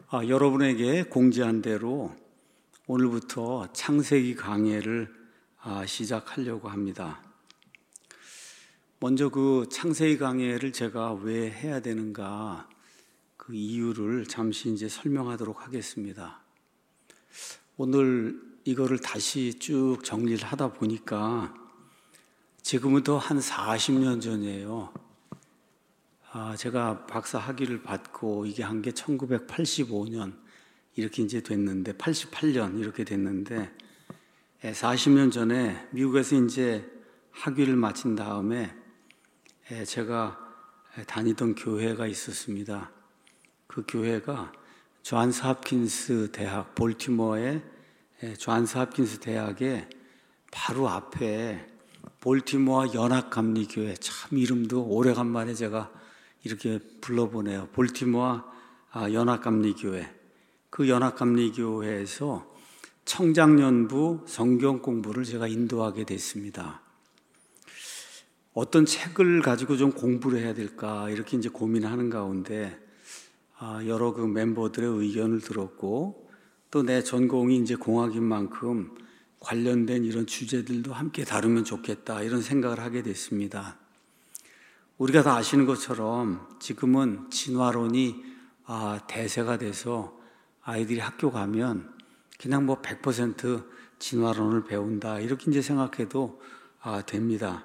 여러분에게 공지한 대로 오늘부터 창세기 강해를 시작하려고 합니다. 먼저 그 창세기 강해를 제가 왜 해야 되는가 그 이유를 잠시 이제 설명하도록 하겠습니다. 오늘 이거를 다시 쭉 정리를 하다 보니까 지금부터 한 40년 전이에요. 제가 박사 학위를 받고 이게 한 게 1985년 이렇게 이제 됐는데 88년 이렇게 됐는데 40년 전에 미국에서 이제 학위를 마친 다음에 제가 다니던 교회가 있었습니다. 그 교회가 존스 홉킨스 대학, 볼티모어의 존스 홉킨스 대학의 바로 앞에 볼티모어 연합감리교회, 참 이름도 오래간만에 제가 이렇게 불러보네요. 볼티모어 연합감리교회. 그 연합감리교회에서 청장년부 성경 공부를 제가 인도하게 됐습니다. 어떤 책을 가지고 좀 공부를 해야 될까 이렇게 이제 고민하는 가운데 여러 그 멤버들의 의견을 들었고 또 내 전공이 이제 공학인 만큼 관련된 이런 주제들도 함께 다루면 좋겠다 이런 생각을 하게 됐습니다. 우리가 다 아시는 것처럼 지금은 진화론이 대세가 돼서 아이들이 학교 가면 그냥 100% 진화론을 배운다 이렇게 이제 생각해도 됩니다.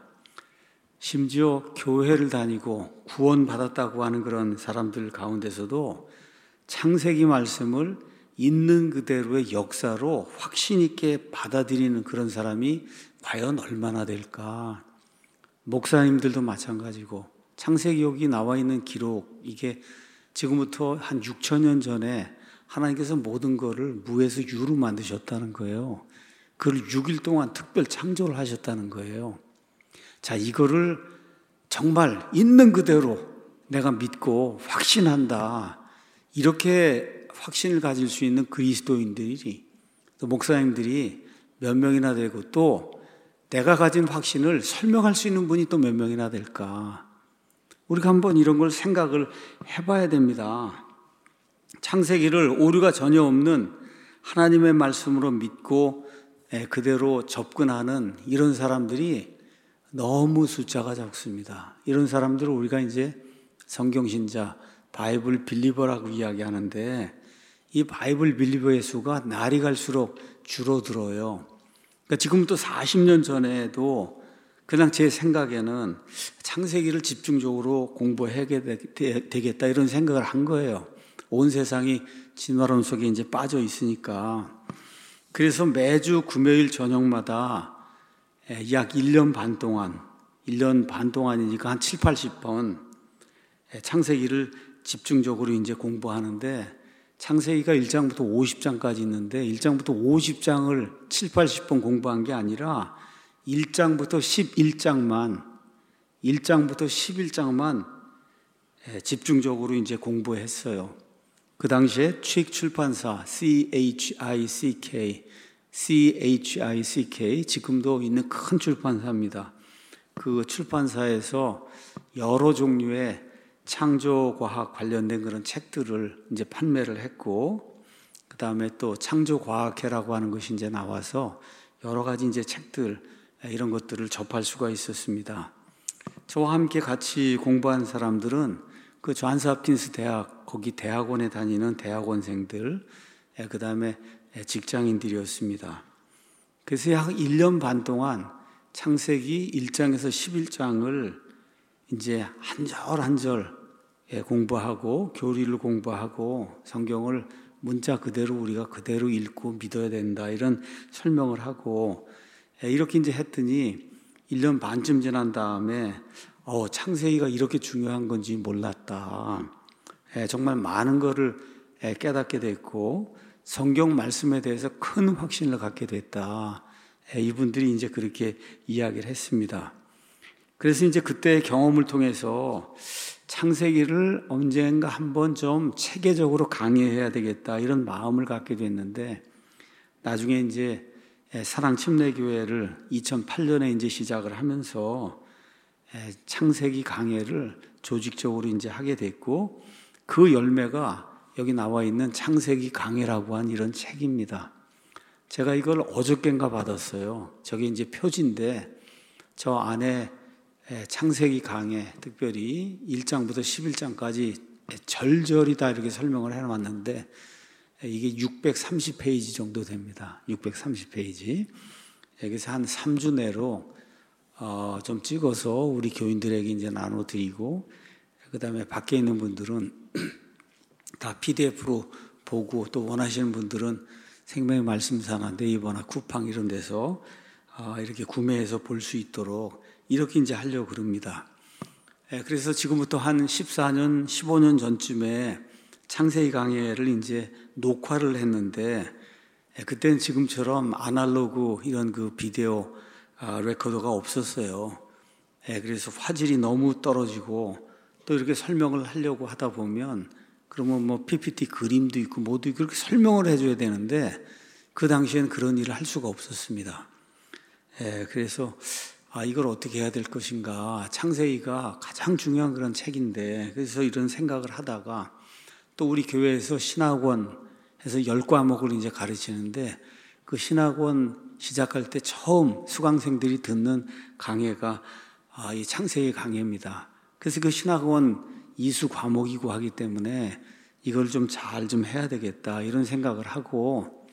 심지어 교회를 다니고 구원받았다고 하는 그런 사람들 가운데서도 창세기 말씀을 있는 그대로의 역사로 확신 있게 받아들이는 그런 사람이 과연 얼마나 될까? 목사님들도 마찬가지고 창세기 여기 나와 있는 기록 이게 지금부터 한 6,000년 전에 하나님께서 모든 것을 무에서 유로 만드셨다는 거예요. 그걸 6일 동안 특별 창조를 하셨다는 거예요. 자, 이거를 정말 있는 그대로 내가 믿고 확신한다. 이렇게 확신을 가질 수 있는 그리스도인들이 또 목사님들이 몇 명이나 되고 또 내가 가진 확신을 설명할 수 있는 분이 또 몇 명이나 될까? 우리가 한번 이런 걸 생각을 해봐야 됩니다. 창세기를 오류가 전혀 없는 하나님의 말씀으로 믿고 그대로 접근하는 이런 사람들이 너무 숫자가 적습니다. 이런 사람들을 우리가 이제 성경신자, 바이블 빌리버라고 이야기하는데 이 바이블 빌리버의 수가 날이 갈수록 줄어들어요. 그러니까 지금부터 40년 전에도 그냥 제 생각에는 창세기를 집중적으로 공부해야 되겠다 이런 생각을 한 거예요. 온 세상이 진화론 속에 이제 빠져 있으니까. 그래서 매주 금요일 저녁마다 약 1년 반 동안이니까 한 7, 80번 창세기를 집중적으로 이제 공부하는데 창세기가 1장부터 50장까지 있는데 1장부터 50장을 7, 80번 공부한 게 아니라 1장부터 11장만 집중적으로 이제 공부했어요. 그 당시에 취익 출판사 CHICK 지금도 있는 큰 출판사입니다. 그 출판사에서 여러 종류의 창조과학 관련된 그런 책들을 이제 판매를 했고, 그 다음에 또 창조과학회라고 하는 것이 이제 나와서 여러 가지 이제 책들, 이런 것들을 접할 수가 있었습니다. 저와 함께 같이 공부한 사람들은 그 존스 홉킨스 대학, 거기 대학원에 다니는 대학원생들, 그 다음에 직장인들이었습니다. 그래서 약 1년 반 동안 창세기 1장에서 11장을 이제 한 절 한 절 공부하고 교리를 공부하고 성경을 문자 그대로 우리가 그대로 읽고 믿어야 된다 이런 설명을 하고 이렇게 이제 했더니 1년 반쯤 지난 다음에 창세기가 이렇게 중요한 건지 몰랐다. 정말 많은 거를 깨닫게 됐고 성경 말씀에 대해서 큰 확신을 갖게 됐다. 이분들이 이제 그렇게 이야기를 했습니다. 그래서 이제 그때의 경험을 통해서 창세기를 언젠가 한번 좀 체계적으로 강의해야 되겠다 이런 마음을 갖게 됐는데 나중에 이제 사랑침례교회를 2008년에 이제 시작을 하면서 창세기 강해를 조직적으로 이제 하게 됐고 그 열매가 여기 나와 있는 창세기 강해라고 한 이런 책입니다. 제가 이걸 어저껜가 받았어요. 저게 이제 표지인데 저 안에 창세기 강해, 특별히 1장부터 11장까지 절절히 다 이렇게 설명을 해놨는데 이게 630페이지 정도 됩니다. 630페이지. 여기서 한 3주 내로 좀 찍어서 우리 교인들에게 이제 나눠드리고, 그 다음에 밖에 있는 분들은 다 PDF로 보고, 또 원하시는 분들은 생명의 말씀사나 네이버나 쿠팡 이런 데서 이렇게 구매해서 볼 수 있도록 이렇게 이제 하려고 그럽니다. 그래서 지금부터 한 14년, 15년 전쯤에 창세기 강해를 이제 녹화를 했는데, 그때는 지금처럼 아날로그 이런 그 비디오 레코더가 없었어요. 그래서 화질이 너무 떨어지고, 또 이렇게 설명을 하려고 하다 보면 그러면 뭐 PPT 그림도 있고 뭐도 있고 그렇게 설명을 해줘야 되는데 그 당시엔 그런 일을 할 수가 없었습니다. 그래서 이걸 어떻게 해야 될 것인가. 창세기가 가장 중요한 그런 책인데, 그래서 이런 생각을 하다가 또 우리 교회에서 신학원 해서 10과목을 이제 가르치는데 그 신학원 시작할 때 처음 수강생들이 듣는 강해가 이 창세기 강해입니다. 그래서 그 신학원 이수 과목이고 하기 때문에 이걸 좀 잘 좀 해야 되겠다 이런 생각을 하고,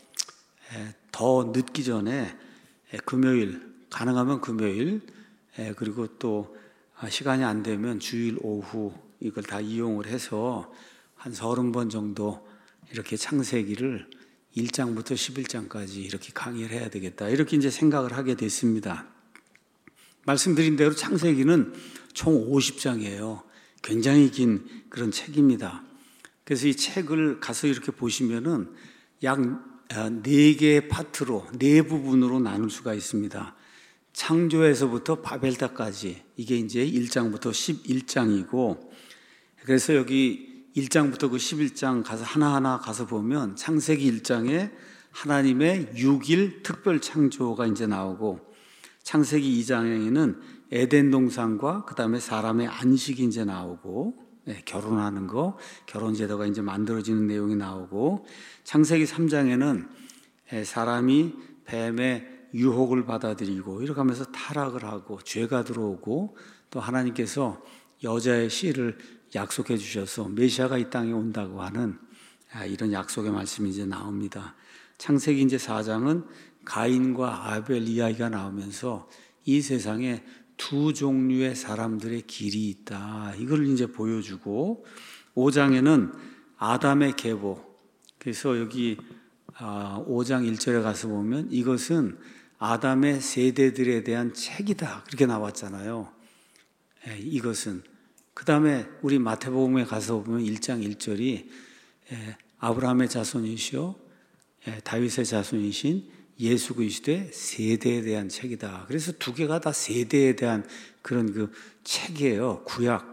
더 늦기 전에 금요일, 가능하면 금요일, 그리고 또 시간이 안 되면 주일 오후 이걸 다 이용을 해서 한 30번 정도 이렇게 창세기를 1장부터 11장까지 이렇게 강의를 해야 되겠다 이렇게 이제 생각을 하게 됐습니다. 말씀드린 대로 창세기는 총 50장이에요. 굉장히 긴 그런 책입니다. 그래서 이 책을 가서 이렇게 보시면은 약 4개의 파트로, 4부분으로 나눌 수가 있습니다. 창조에서부터 바벨타까지, 이게 이제 1장부터 11장이고, 그래서 여기 1장부터 그 11장 가서 하나하나 가서 보면 창세기 1장에 하나님의 6일 특별 창조가 이제 나오고, 창세기 2장에는 에덴 동산과 그 다음에 사람의 안식이 이제 나오고, 결혼하는 거, 결혼 제도가 이제 만들어지는 내용이 나오고, 창세기 3장에는 사람이 뱀의 유혹을 받아들이고 이렇게 하면서 타락을 하고 죄가 들어오고, 또 하나님께서 여자의 씨를 약속해 주셔서 메시아가 이 땅에 온다고 하는 이런 약속의 말씀이 이제 나옵니다. 창세기 이제 4장은 가인과 아벨 이야기가 나오면서 이 세상에 두 종류의 사람들의 길이 있다, 이걸 이제 보여주고, 5장에는 아담의 계보, 그래서 여기 5장 1절에 가서 보면 이것은 아담의 세대들에 대한 책이다 그렇게 나왔잖아요. 이것은 그 다음에 우리 마태복음에 가서 보면 1장 1절이 아브라함의 자손이시오 다윗의 자손이신 예수 그리스도의 세대에 대한 책이다. 그래서 두 개가 다 세대에 대한 그런 그 책이에요.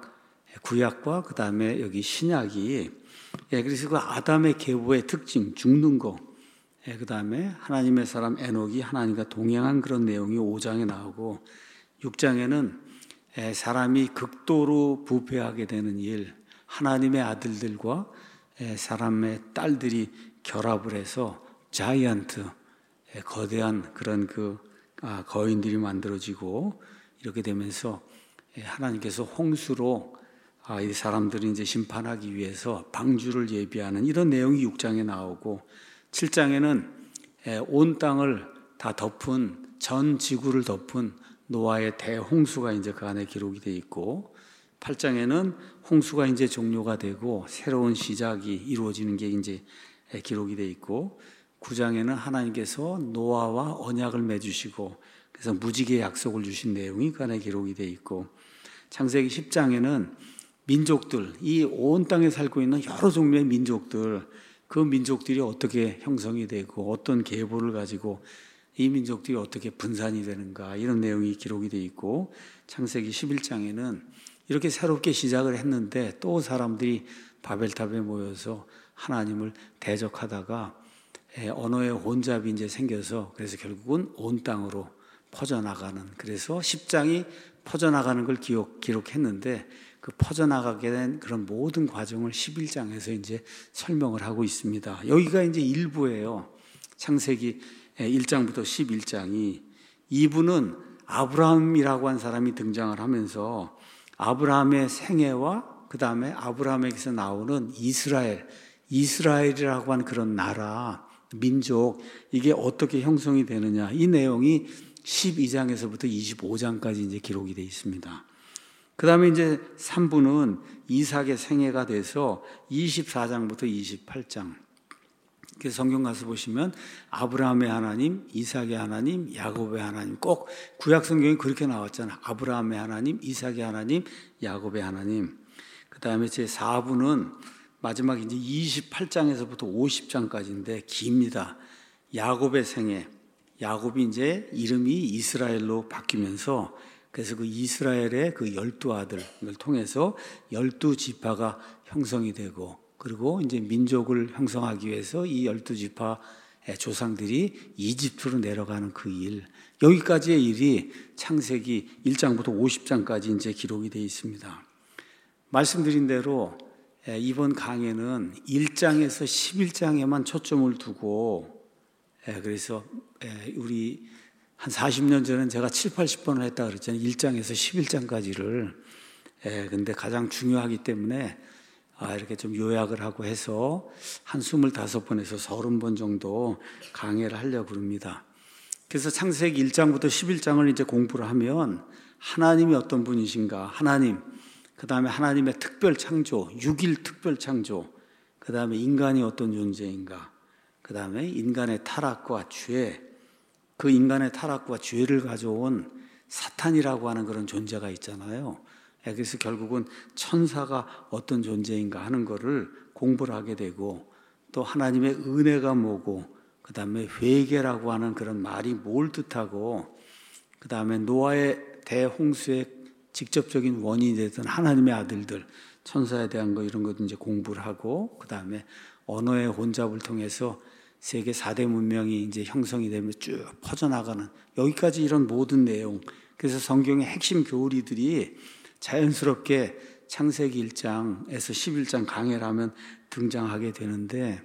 구약과 그 다음에 여기 신약이. 그래서 그 아담의 계보의 특징, 죽는 거. 그 다음에 하나님의 사람 에녹이 하나님과 동행한 그런 내용이 5장에 나오고, 6장에는 사람이 극도로 부패하게 되는 일, 하나님의 아들들과 사람의 딸들이 결합을 해서 자이언트, 거대한 그런 그 거인들이 만들어지고, 이렇게 되면서 하나님께서 홍수로 이 사람들이 이제 심판하기 위해서 방주를 예비하는 이런 내용이 6장에 나오고, 7장에는 온 땅을 다 덮은, 전 지구를 덮은 노아의 대홍수가 이제 그 안에 기록이 되어 있고, 8장에는 홍수가 이제 종료가 되고 새로운 시작이 이루어지는 게 이제 기록이 되어 있고, 9장에는 하나님께서 노아와 언약을 맺으시고 그래서 무지개 약속을 주신 내용이 그 안에 기록이 되어 있고, 창세기 10장에는 민족들, 이 온 땅에 살고 있는 여러 종류의 민족들, 그 민족들이 어떻게 형성이 되고 어떤 계보를 가지고 이 민족들이 어떻게 분산이 되는가, 이런 내용이 기록이 되어 있고, 창세기 11장에는 이렇게 새롭게 시작을 했는데 또 사람들이 바벨탑에 모여서 하나님을 대적하다가 언어의 혼잡이 이제 생겨서 그래서 결국은 온 땅으로 퍼져나가는, 그래서 10장이 퍼져나가는 걸 기록했는데 그 퍼져나가게 된 그런 모든 과정을 11장에서 이제 설명을 하고 있습니다. 여기가 이제 일부예요. 창세기 1장부터 11장이. 2부는 아브라함이라고 한 사람이 등장을 하면서 아브라함의 생애와 그 다음에 아브라함에게서 나오는 이스라엘이라고 하는 그런 나라, 민족, 이게 어떻게 형성이 되느냐, 이 내용이 12장에서부터 25장까지 이제 기록이 되어 있습니다. 그 다음에 이제 3부는 이삭의 생애가 돼서 24장부터 28장. 성경 가서 보시면 아브라함의 하나님, 이삭의 하나님, 야곱의 하나님, 꼭 구약 성경이 그렇게 나왔잖아요. 아브라함의 하나님, 이삭의 하나님, 야곱의 하나님. 그 다음에 제 4부는 마지막 이제 28장에서부터 50장까지인데 깁니다. 야곱의 생애. 야곱이 이제 이름이 이스라엘로 바뀌면서 그래서 그 이스라엘의 그 12아들을 통해서 12지파가 형성이 되고 그리고 이제 민족을 형성하기 위해서 이 12지파의 조상들이 이집트로 내려가는 그 일. 여기까지의 일이 창세기 1장부터 50장까지 이제 기록이 되어 있습니다. 말씀드린 대로 이번 강해는 1장에서 11장에만 초점을 두고 그래서 우리 한 40년 전엔 제가 7, 80번을 했다 그랬잖아요. 1장에서 11장까지를. 근데 가장 중요하기 때문에 이렇게 좀 요약을 하고 해서 한 25번에서 30번 정도 강해를 하려고 합니다. 그래서 창세기 1장부터 11장을 이제 공부를 하면 하나님이 어떤 분이신가, 하나님, 그 다음에 하나님의 특별 창조, 6일 특별 창조, 그 다음에 인간이 어떤 존재인가, 그 다음에 인간의 타락과 죄, 그 인간의 타락과 죄를 가져온 사탄이라고 하는 그런 존재가 있잖아요. 그래서 결국은 천사가 어떤 존재인가 하는 거를 공부를 하게 되고 또 하나님의 은혜가 뭐고 그 다음에 회개라고 하는 그런 말이 뭘 뜻하고 그 다음에 노아의 대홍수의 직접적인 원인이 되던 하나님의 아들들 천사에 대한 거 이런 것도 이제 공부를 하고 그 다음에 언어의 혼잡을 통해서 세계 4대 문명이 이제 형성이 되면 쭉 퍼져나가는 여기까지 이런 모든 내용. 그래서 성경의 핵심 교리들이 자연스럽게 창세기 1장에서 11장 강해를 하면 등장하게 되는데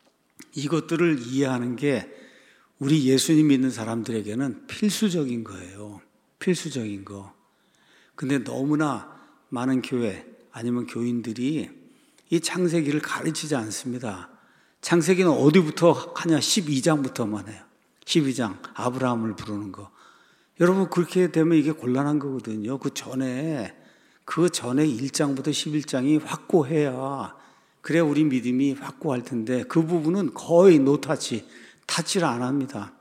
이것들을 이해하는 게 우리 예수님 믿는 사람들에게는 필수적인 거예요. 필수적인 거. 근데 너무나 많은 교회 아니면 교인들이 이 창세기를 가르치지 않습니다. 창세기는 어디부터 하냐? 12장부터만 해요. 12장 아브라함을 부르는 거. 여러분 그렇게 되면 이게 곤란한 거거든요. 그 전에 1장부터 11장이 확고해야 그래야 우리 믿음이 확고할 텐데 그 부분은 거의 타치를 안 합니다.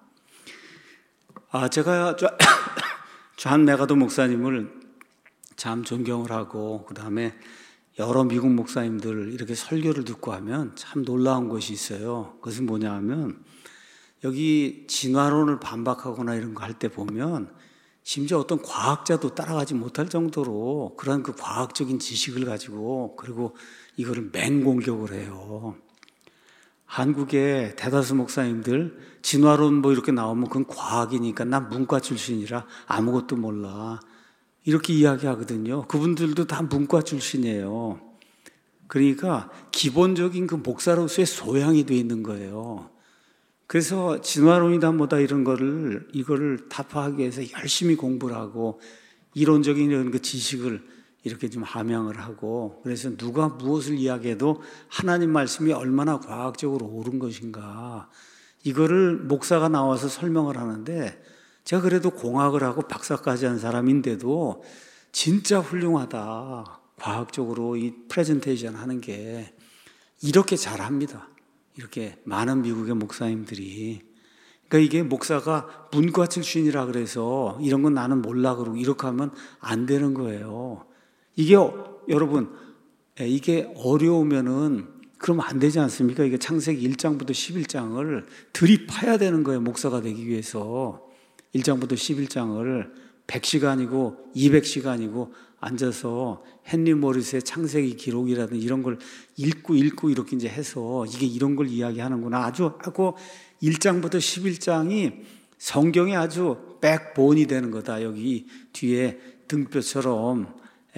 제가 존 메가도 목사님을 참 존경을 하고 그 다음에 여러 미국 목사님들 이렇게 설교를 듣고 하면 참 놀라운 것이 있어요. 그것은 뭐냐 하면 여기 진화론을 반박하거나 이런 거 할 때 보면 심지어 어떤 과학자도 따라가지 못할 정도로 그런 그 과학적인 지식을 가지고 그리고 이거를 맹공격을 해요. 한국의 대다수 목사님들 진화론 뭐 이렇게 나오면 그건 과학이니까 난 문과 출신이라 아무것도 몰라. 이렇게 이야기하거든요. 그분들도 다 문과 출신이에요. 그러니까 기본적인 그 목사로서의 소양이 돼 있는 거예요. 그래서 진화론이다 뭐다 이거를 타파하기 위해서 열심히 공부를 하고 이론적인 이런 그 지식을 이렇게 좀 함양을 하고 그래서 누가 무엇을 이야기해도 하나님 말씀이 얼마나 과학적으로 옳은 것인가 이거를 목사가 나와서 설명을 하는데 제가 그래도 공학을 하고 박사까지 한 사람인데도 진짜 훌륭하다. 과학적으로 이 프레젠테이션 하는 게 이렇게 잘합니다. 이렇게 많은 미국의 목사님들이. 그러니까 이게 목사가 문과 출신이라 그래서 이런 건 나는 몰라 그러고 이렇게 하면 안 되는 거예요. 이게 여러분 이게 어려우면은 그러면 안 되지 않습니까? 이게 창세기 1장부터 11장을 들이파야 되는 거예요. 목사가 되기 위해서. 1장부터 11장을 100시간이고 200시간이고 앉아서 헨리 모리스의 창세기 기록이라든지 이런 걸 읽고 이렇게 이제 해서 이게 이런 걸 이야기하는구나 아주 하고 1장부터 11장이 성경에 아주 백본이 되는 거다. 여기 뒤에 등뼈처럼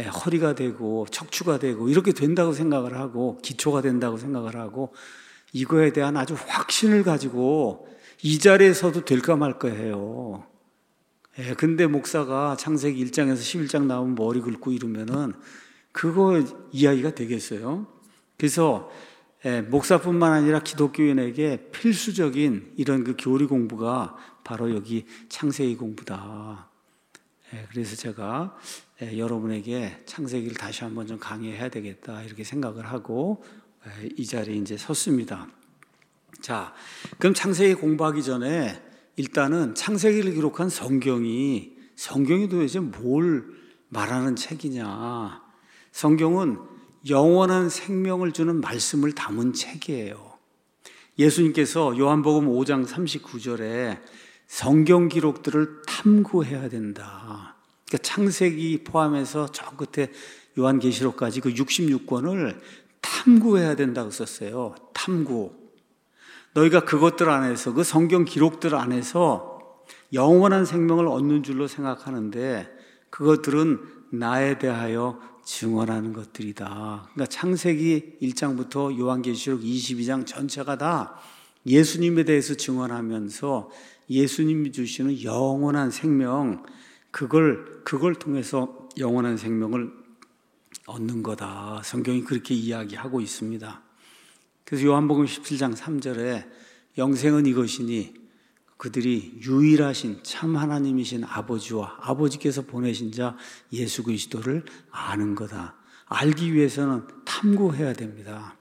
허리가 되고 척추가 되고 이렇게 된다고 생각을 하고 기초가 된다고 생각을 하고 이거에 대한 아주 확신을 가지고 이 자리에 서도 될까 말까 해요. 근데 목사가 창세기 1장에서 11장 나오면 머리 긁고 이러면은 그거 이야기가 되겠어요? 그래서 목사뿐만 아니라 기독교인에게 필수적인 이런 그 교리 공부가 바로 여기 창세기 공부다. 그래서 제가 여러분에게 창세기를 다시 한번 좀 강의해야 되겠다 이렇게 생각을 하고 이 자리에 이제 섰습니다. 자, 그럼 창세기 공부하기 전에 일단은 창세기를 기록한 성경이 도대체 뭘 말하는 책이냐? 성경은 영원한 생명을 주는 말씀을 담은 책이에요. 예수님께서 요한복음 5장 39절에 성경 기록들을 탐구해야 된다. 그러니까 창세기 포함해서 저 끝에 요한계시록까지 그 66권을 탐구해야 된다고 썼어요. 탐구. 너희가 그것들 안에서, 그 성경 기록들 안에서 영원한 생명을 얻는 줄로 생각하는데 그것들은 나에 대하여 증언하는 것들이다. 그러니까 창세기 1장부터 요한계시록 22장 전체가 다 예수님에 대해서 증언하면서 예수님이 주시는 영원한 생명, 그걸 통해서 영원한 생명을 얻는 거다. 성경이 그렇게 이야기하고 있습니다. 그래서 요한복음 17장 3절에 영생은 이것이니 그들이 유일하신 참 하나님이신 아버지와 아버지께서 보내신 자 예수 그리스도를 아는 거다. 알기 위해서는 탐구해야 됩니다.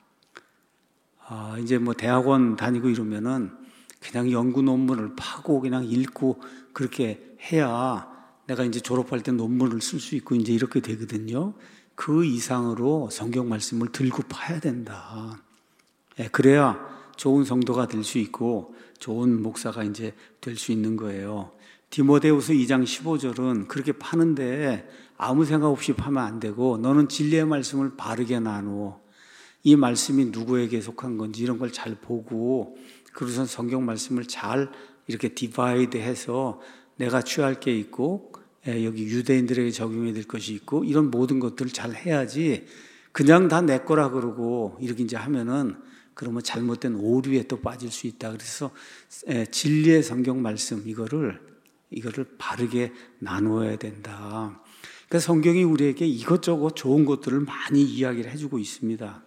이제 뭐 대학원 다니고 이러면은 그냥 연구 논문을 파고 그냥 읽고 그렇게 해야 내가 이제 졸업할 때 논문을 쓸 수 있고 이제 이렇게 되거든요. 그 이상으로 성경 말씀을 들고 파야 된다. 그래야 좋은 성도가 될 수 있고 좋은 목사가 이제 될 수 있는 거예요. 디모데후서 2장 15절은 그렇게 파는데 아무 생각 없이 파면 안 되고 너는 진리의 말씀을 바르게 나누어 이 말씀이 누구에게 속한 건지 이런 걸 잘 보고 그래서 성경 말씀을 잘 이렇게 디바이드 해서 내가 취할 게 있고 여기 유대인들에게 적용해야 될 것이 있고 이런 모든 것들을 잘 해야지 그냥 다 내 거라 그러고 이렇게 이제 하면은 그러면 잘못된 오류에 또 빠질 수 있다. 그래서 진리의 성경 말씀 이거를 바르게 나누어야 된다. 그러니까 성경이 우리에게 이것저것 좋은 것들을 많이 이야기를 해주고 있습니다.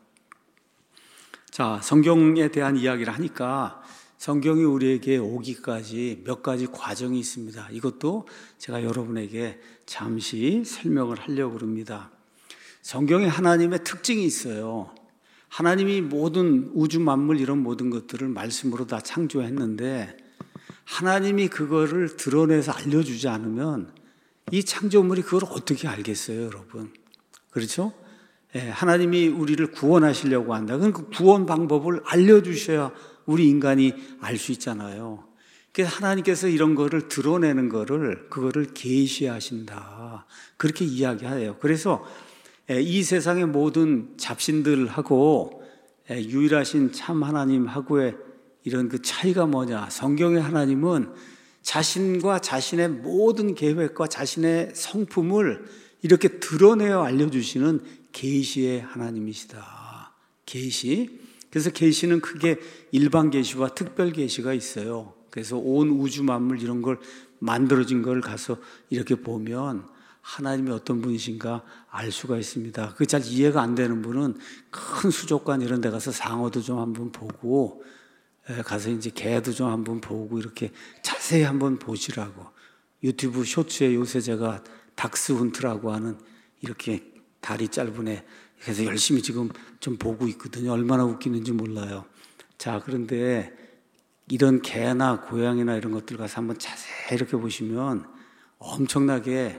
자, 성경에 대한 이야기를 하니까 성경이 우리에게 오기까지 몇 가지 과정이 있습니다. 이것도 제가 여러분에게 잠시 설명을 하려고 합니다. 성경에 하나님의 특징이 있어요. 하나님이 모든 우주 만물 이런 모든 것들을 말씀으로 다 창조했는데 하나님이 그거를 드러내서 알려주지 않으면 이 창조물이 그걸 어떻게 알겠어요, 여러분? 그렇죠? 하나님이 우리를 구원하시려고 한다. 그럼 그 구원 방법을 알려주셔야 우리 인간이 알 수 있잖아요. 그래서 하나님께서 이런 거를 드러내는 그거를 계시하신다. 그렇게 이야기해요. 그래서 이 세상의 모든 잡신들하고 유일하신 참 하나님하고의 이런 그 차이가 뭐냐? 성경의 하나님은 자신과 자신의 모든 계획과 자신의 성품을 이렇게 드러내어 알려주시는 계시의 하나님이시다. 계시. 그래서 계시는 크게 일반 계시와 특별 계시가 있어요. 그래서 온 우주 만물 이런 걸 만들어진 걸 가서 이렇게 보면 하나님이 어떤 분이신가 알 수가 있습니다. 그게 잘 이해가 안 되는 분은 큰 수족관 이런 데 가서 상어도 좀 한번 보고 가서 이제 개도 좀 한번 보고 이렇게 자세히 한번 보시라고. 유튜브 쇼츠에 요새 제가 닥스훈트라고 하는 이렇게 다리 짧은 애 그래서 열심히 지금 좀 보고 있거든요. 얼마나 웃기는지 몰라요. 자, 그런데 이런 개나 고양이나 이런 것들 가서 한번 자세히 이렇게 보시면 엄청나게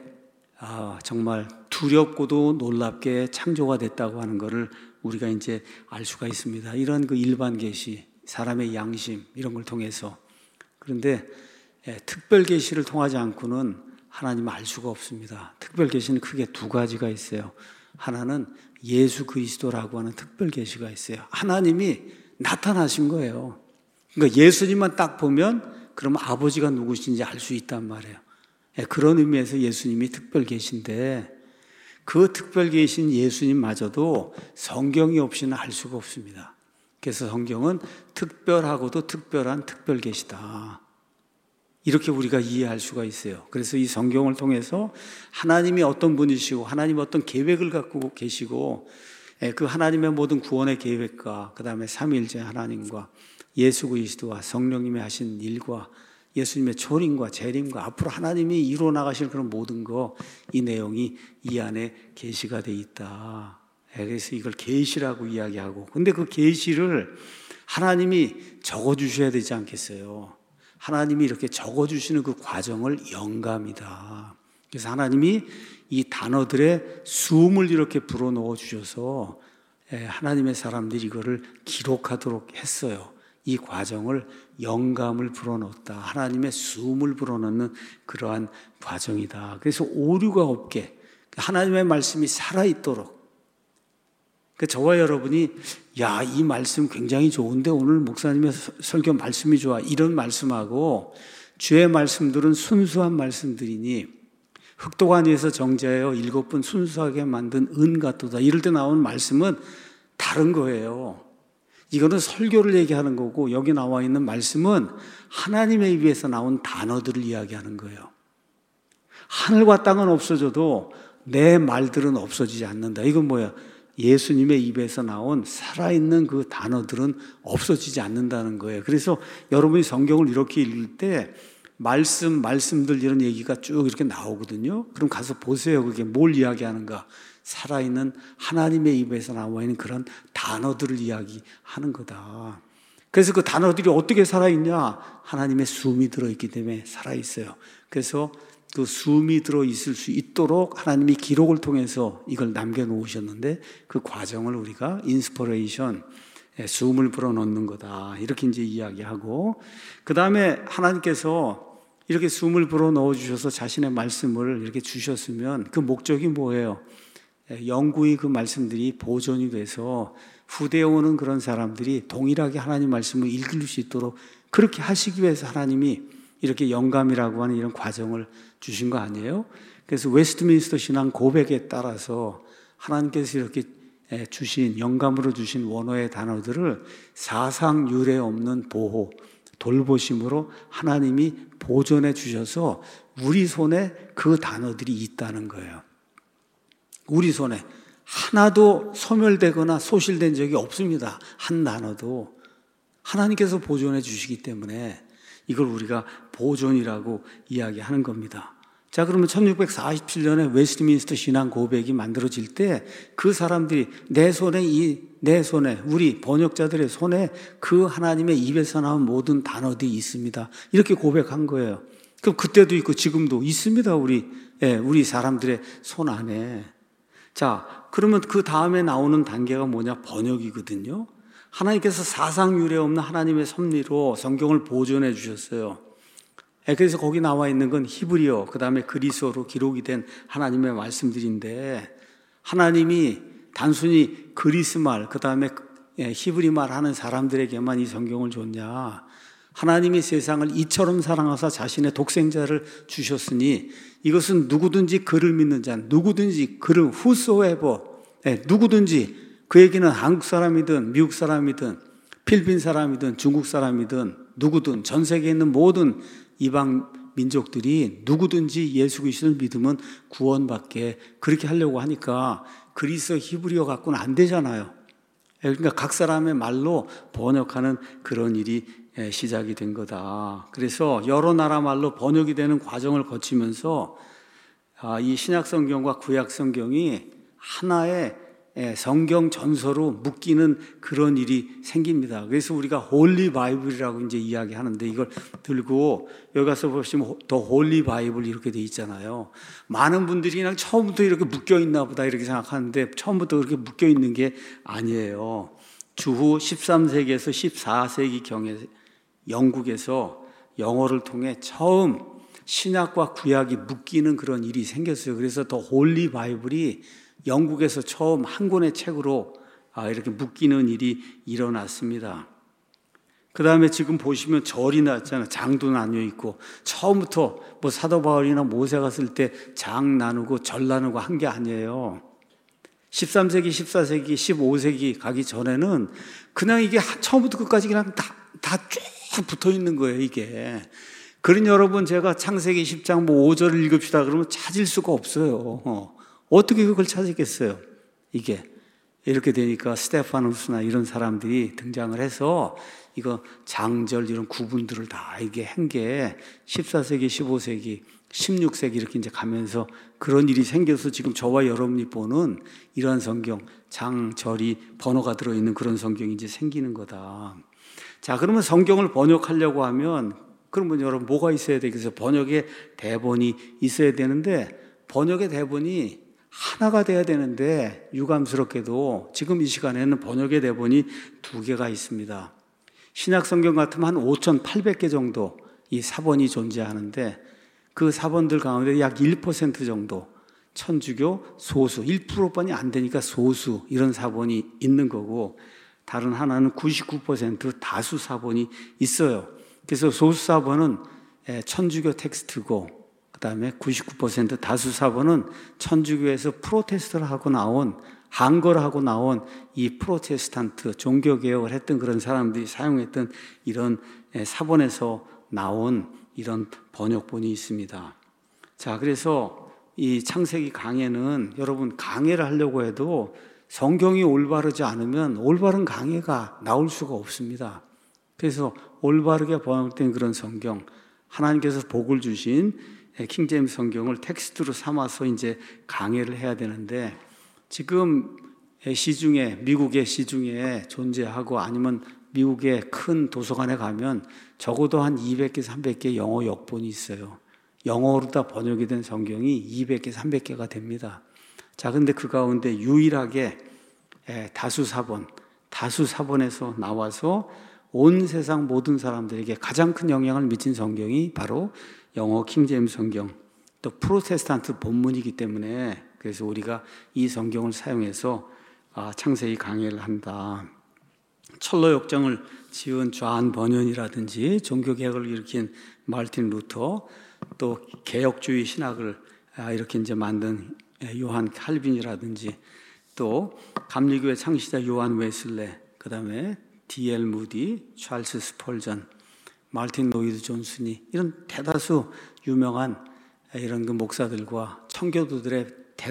정말 두렵고도 놀랍게 창조가 됐다고 하는 것을 우리가 이제 알 수가 있습니다. 이런 그 일반 계시, 사람의 양심 이런 걸 통해서. 그런데 특별 계시를 통하지 않고는 하나님을 알 수가 없습니다. 특별 계시는 크게 두 가지가 있어요. 하나는 예수 그리스도라고 하는 특별 계시가 있어요. 하나님이 나타나신 거예요. 그러니까 예수님만 딱 보면 그러면 아버지가 누구신지 알 수 있단 말이에요. 그런 의미에서 예수님이 특별 계신데 그 특별 계신 예수님마저도 성경이 없이는 알 수가 없습니다. 그래서 성경은 특별하고도 특별한 특별 계시다. 이렇게 우리가 이해할 수가 있어요. 그래서 이 성경을 통해서 하나님이 어떤 분이시고 하나님이 어떤 계획을 갖고 계시고 그 하나님의 모든 구원의 계획과 그 다음에 삼위일체 하나님과 예수 그리스도와 성령님이 하신 일과 예수님의 초림과 재림과 앞으로 하나님이 이루어 나가실 그런 모든 거, 이 내용이 이 안에 계시가 돼 있다. 그래서 이걸 계시라고 이야기하고, 근데 그 계시를 하나님이 적어주셔야 되지 않겠어요? 하나님이 이렇게 적어주시는 그 과정을 영감이다. 그래서 하나님이 이 단어들의 숨을 이렇게 불어넣어 주셔서 하나님의 사람들이 이거를 기록하도록 했어요. 이 과정을 영감을 불어넣었다. 하나님의 숨을 불어넣는 그러한 과정이다. 그래서 오류가 없게 하나님의 말씀이 살아있도록, 저와 여러분이 이 말씀 굉장히 좋은데 오늘 목사님의 설교 말씀이 좋아, 이런 말씀하고 주의 말씀들은 순수한 말씀들이니 흑도관 위에서 정제하여 7번 순수하게 만든 은 같도다, 이럴 때 나오는 말씀은 다른 거예요. 이거는 설교를 얘기하는 거고, 여기 나와 있는 말씀은 하나님의 입에서 나온 단어들을 이야기하는 거예요. 하늘과 땅은 없어져도 내 말들은 없어지지 않는다. 이건 뭐야? 예수님의 입에서 나온 살아있는 그 단어들은 없어지지 않는다는 거예요. 그래서 여러분이 성경을 이렇게 읽을 때 말씀들 이런 얘기가 쭉 이렇게 나오거든요. 그럼 가서 보세요. 그게 뭘 이야기하는가? 살아있는 하나님의 입에서 나와 있는 그런 단어들을 이야기하는 거다. 그래서 그 단어들이 어떻게 살아있냐? 하나님의 숨이 들어있기 때문에 살아있어요. 그래서 그 숨이 들어있을 수 있도록 하나님이 기록을 통해서 이걸 남겨놓으셨는데, 그 과정을 우리가 인스퍼레이션, 숨을 불어넣는 거다, 이렇게 이제 이야기하고, 그 다음에 하나님께서 이렇게 숨을 불어넣어 주셔서 자신의 말씀을 이렇게 주셨으면 그 목적이 뭐예요? 영구히 그 말씀들이 보존이 돼서 후대에 오는 그런 사람들이 동일하게 하나님 말씀을 읽을 수 있도록 그렇게 하시기 위해서 하나님이 이렇게 영감이라고 하는 이런 과정을 주신 거 아니에요? 그래서 웨스트민스터 신앙 고백에 따라서 하나님께서 이렇게 주신, 영감으로 주신 원어의 단어들을 사상 유례 없는 보호, 돌보심으로 하나님이 보존해 주셔서 우리 손에 그 단어들이 있다는 거예요. 우리 손에 하나도 소멸되거나 소실된 적이 없습니다. 한 단어도 하나님께서 보존해 주시기 때문에 이걸 우리가 보존이라고 이야기하는 겁니다. 자, 그러면 1647년에 웨스트민스터 신앙 고백이 만들어질 때 그 사람들이 내 손에 우리 번역자들의 손에 그 하나님의 입에서 나온 모든 단어들이 있습니다, 이렇게 고백한 거예요. 그럼 그때도 있고 지금도 있습니다. 우리 사람들의 손 안에. 자, 그러면 그 다음에 나오는 단계가 뭐냐? 번역이거든요. 하나님께서 사상 유례 없는 하나님의 섭리로 성경을 보존해 주셨어요. 그래서 거기 나와 있는 건 히브리어, 그 다음에 그리스어로 기록이 된 하나님의 말씀들인데, 하나님이 단순히 그리스 말, 그 다음에 히브리 말 하는 사람들에게만 이 성경을 줬냐? 하나님이 세상을 이처럼 사랑하사 자신의 독생자를 주셨으니 이것은 누구든지 그를 믿는 자, 누구든지 그를 whosoever, 누구든지, 그 얘기는 한국 사람이든 미국 사람이든 필리핀 사람이든 중국 사람이든 누구든 전 세계에 있는 모든 이방 민족들이 누구든지 예수 그리스도를 믿으면 구원받게, 그렇게 하려고 하니까 그리스어 히브리어 갖고는 안 되잖아요. 그러니까 각 사람의 말로 번역하는 그런 일이 시작이 된 거다. 그래서 여러 나라 말로 번역이 되는 과정을 거치면서 이 신약 성경과 구약 성경이 하나의 성경 전서로 묶이는 그런 일이 생깁니다. 그래서 우리가 홀리 바이블이라고 이제 이야기하는데, 이걸 들고 여기 가서 보시면 더 홀리 바이블 이렇게 돼 있잖아요. 많은 분들이 그냥 처음부터 이렇게 묶여 있나 보다 이렇게 생각하는데, 처음부터 그렇게 묶여 있는 게 아니에요. 주후 13세기에서 14세기 경에 영국에서 영어를 통해 처음 신약과 구약이 묶이는 그런 일이 생겼어요. 그래서 더 홀리 바이블이 영국에서 처음 한 권의 책으로 이렇게 묶이는 일이 일어났습니다. 그 다음에 지금 보시면 절이 났잖아요. 장도 나뉘어 있고, 처음부터 뭐 사도 바울이나 모세가 쓸 때 장 나누고 절 나누고 한 게 아니에요. 13세기, 14세기, 15세기 가기 전에는 그냥 이게 처음부터 끝까지 그냥 다 쭉 붙어 있는 거예요, 이게. 그러니 여러분, 제가 창세기 10장 뭐 5절을 읽읍시다 그러면 찾을 수가 없어요. 어떻게 그걸 찾겠어요, 이게. 이렇게 되니까 스테파누스나 이런 사람들이 등장을 해서 이거 장절 이런 구분들을 다 이게 한 게 14세기, 15세기, 16세기 이렇게 이제 가면서 그런 일이 생겨서 지금 저와 여러분이 보는 이러한 성경, 장절이 번호가 들어있는 그런 성경이 이제 생기는 거다. 자, 그러면 성경을 번역하려고 하면 그러면 여러분 뭐가 있어야 되겠어요? 번역의 대본이 있어야 되는데 번역의 대본이 하나가 돼야 되는데 유감스럽게도 지금 이 시간에는 번역의 대본이 2개가 있습니다. 신약 성경 같으면 한 5,800개 정도 이 사본이 존재하는데 그 사본들 가운데 약 1% 정도 천주교 소수 1%뿐이 안 되니까 소수 이런 사본이 있는 거고 다른 하나는 99% 다수 사본이 있어요. 그래서 소수 사본은 천주교 텍스트고 그 다음에 99% 다수 사본은 천주교에서 프로테스트를 하고 나온 한거를 하고 나온 이 프로테스탄트 종교개혁을 했던 그런 사람들이 사용했던 이런 사본에서 나온 이런 번역본이 있습니다. 자, 그래서 이 창세기 강해는 여러분 강해를 하려고 해도 성경이 올바르지 않으면 올바른 강해가 나올 수가 없습니다. 그래서 올바르게 번역된 그런 성경, 하나님께서 복을 주신 킹제임스 성경을 텍스트로 삼아서 이제 강해를 해야 되는데 지금 시중에 미국의 시중에 존재하고 아니면 미국의 큰 도서관에 가면 적어도 한 200개, 300개 영어 역본이 있어요. 영어로 다 번역이 된 성경이 200개, 300개가 됩니다. 자, 근데 그 가운데 유일하게 다수사본에서 나와서 온 세상 모든 사람들에게 가장 큰 영향을 미친 성경이 바로 영어 킹제임스 성경, 또 프로테스탄트 본문이기 때문에 그래서 우리가 이 성경을 사용해서 창세기 강해를 한다. 철로 역정을 지은 존 번연이라든지 종교개혁을 일으킨 마르틴 루터, 또 개혁주의 신학을 이렇게 이제 만든 요한 칼빈이라든지 또 감리교회 창시자 요한 웨슬레, 그 다음에 D.L. 무디, 찰스 스펄전, 마르틴 로이드 존슨이 이런 대다수 유명한 이런 그 목사들과 청교도들의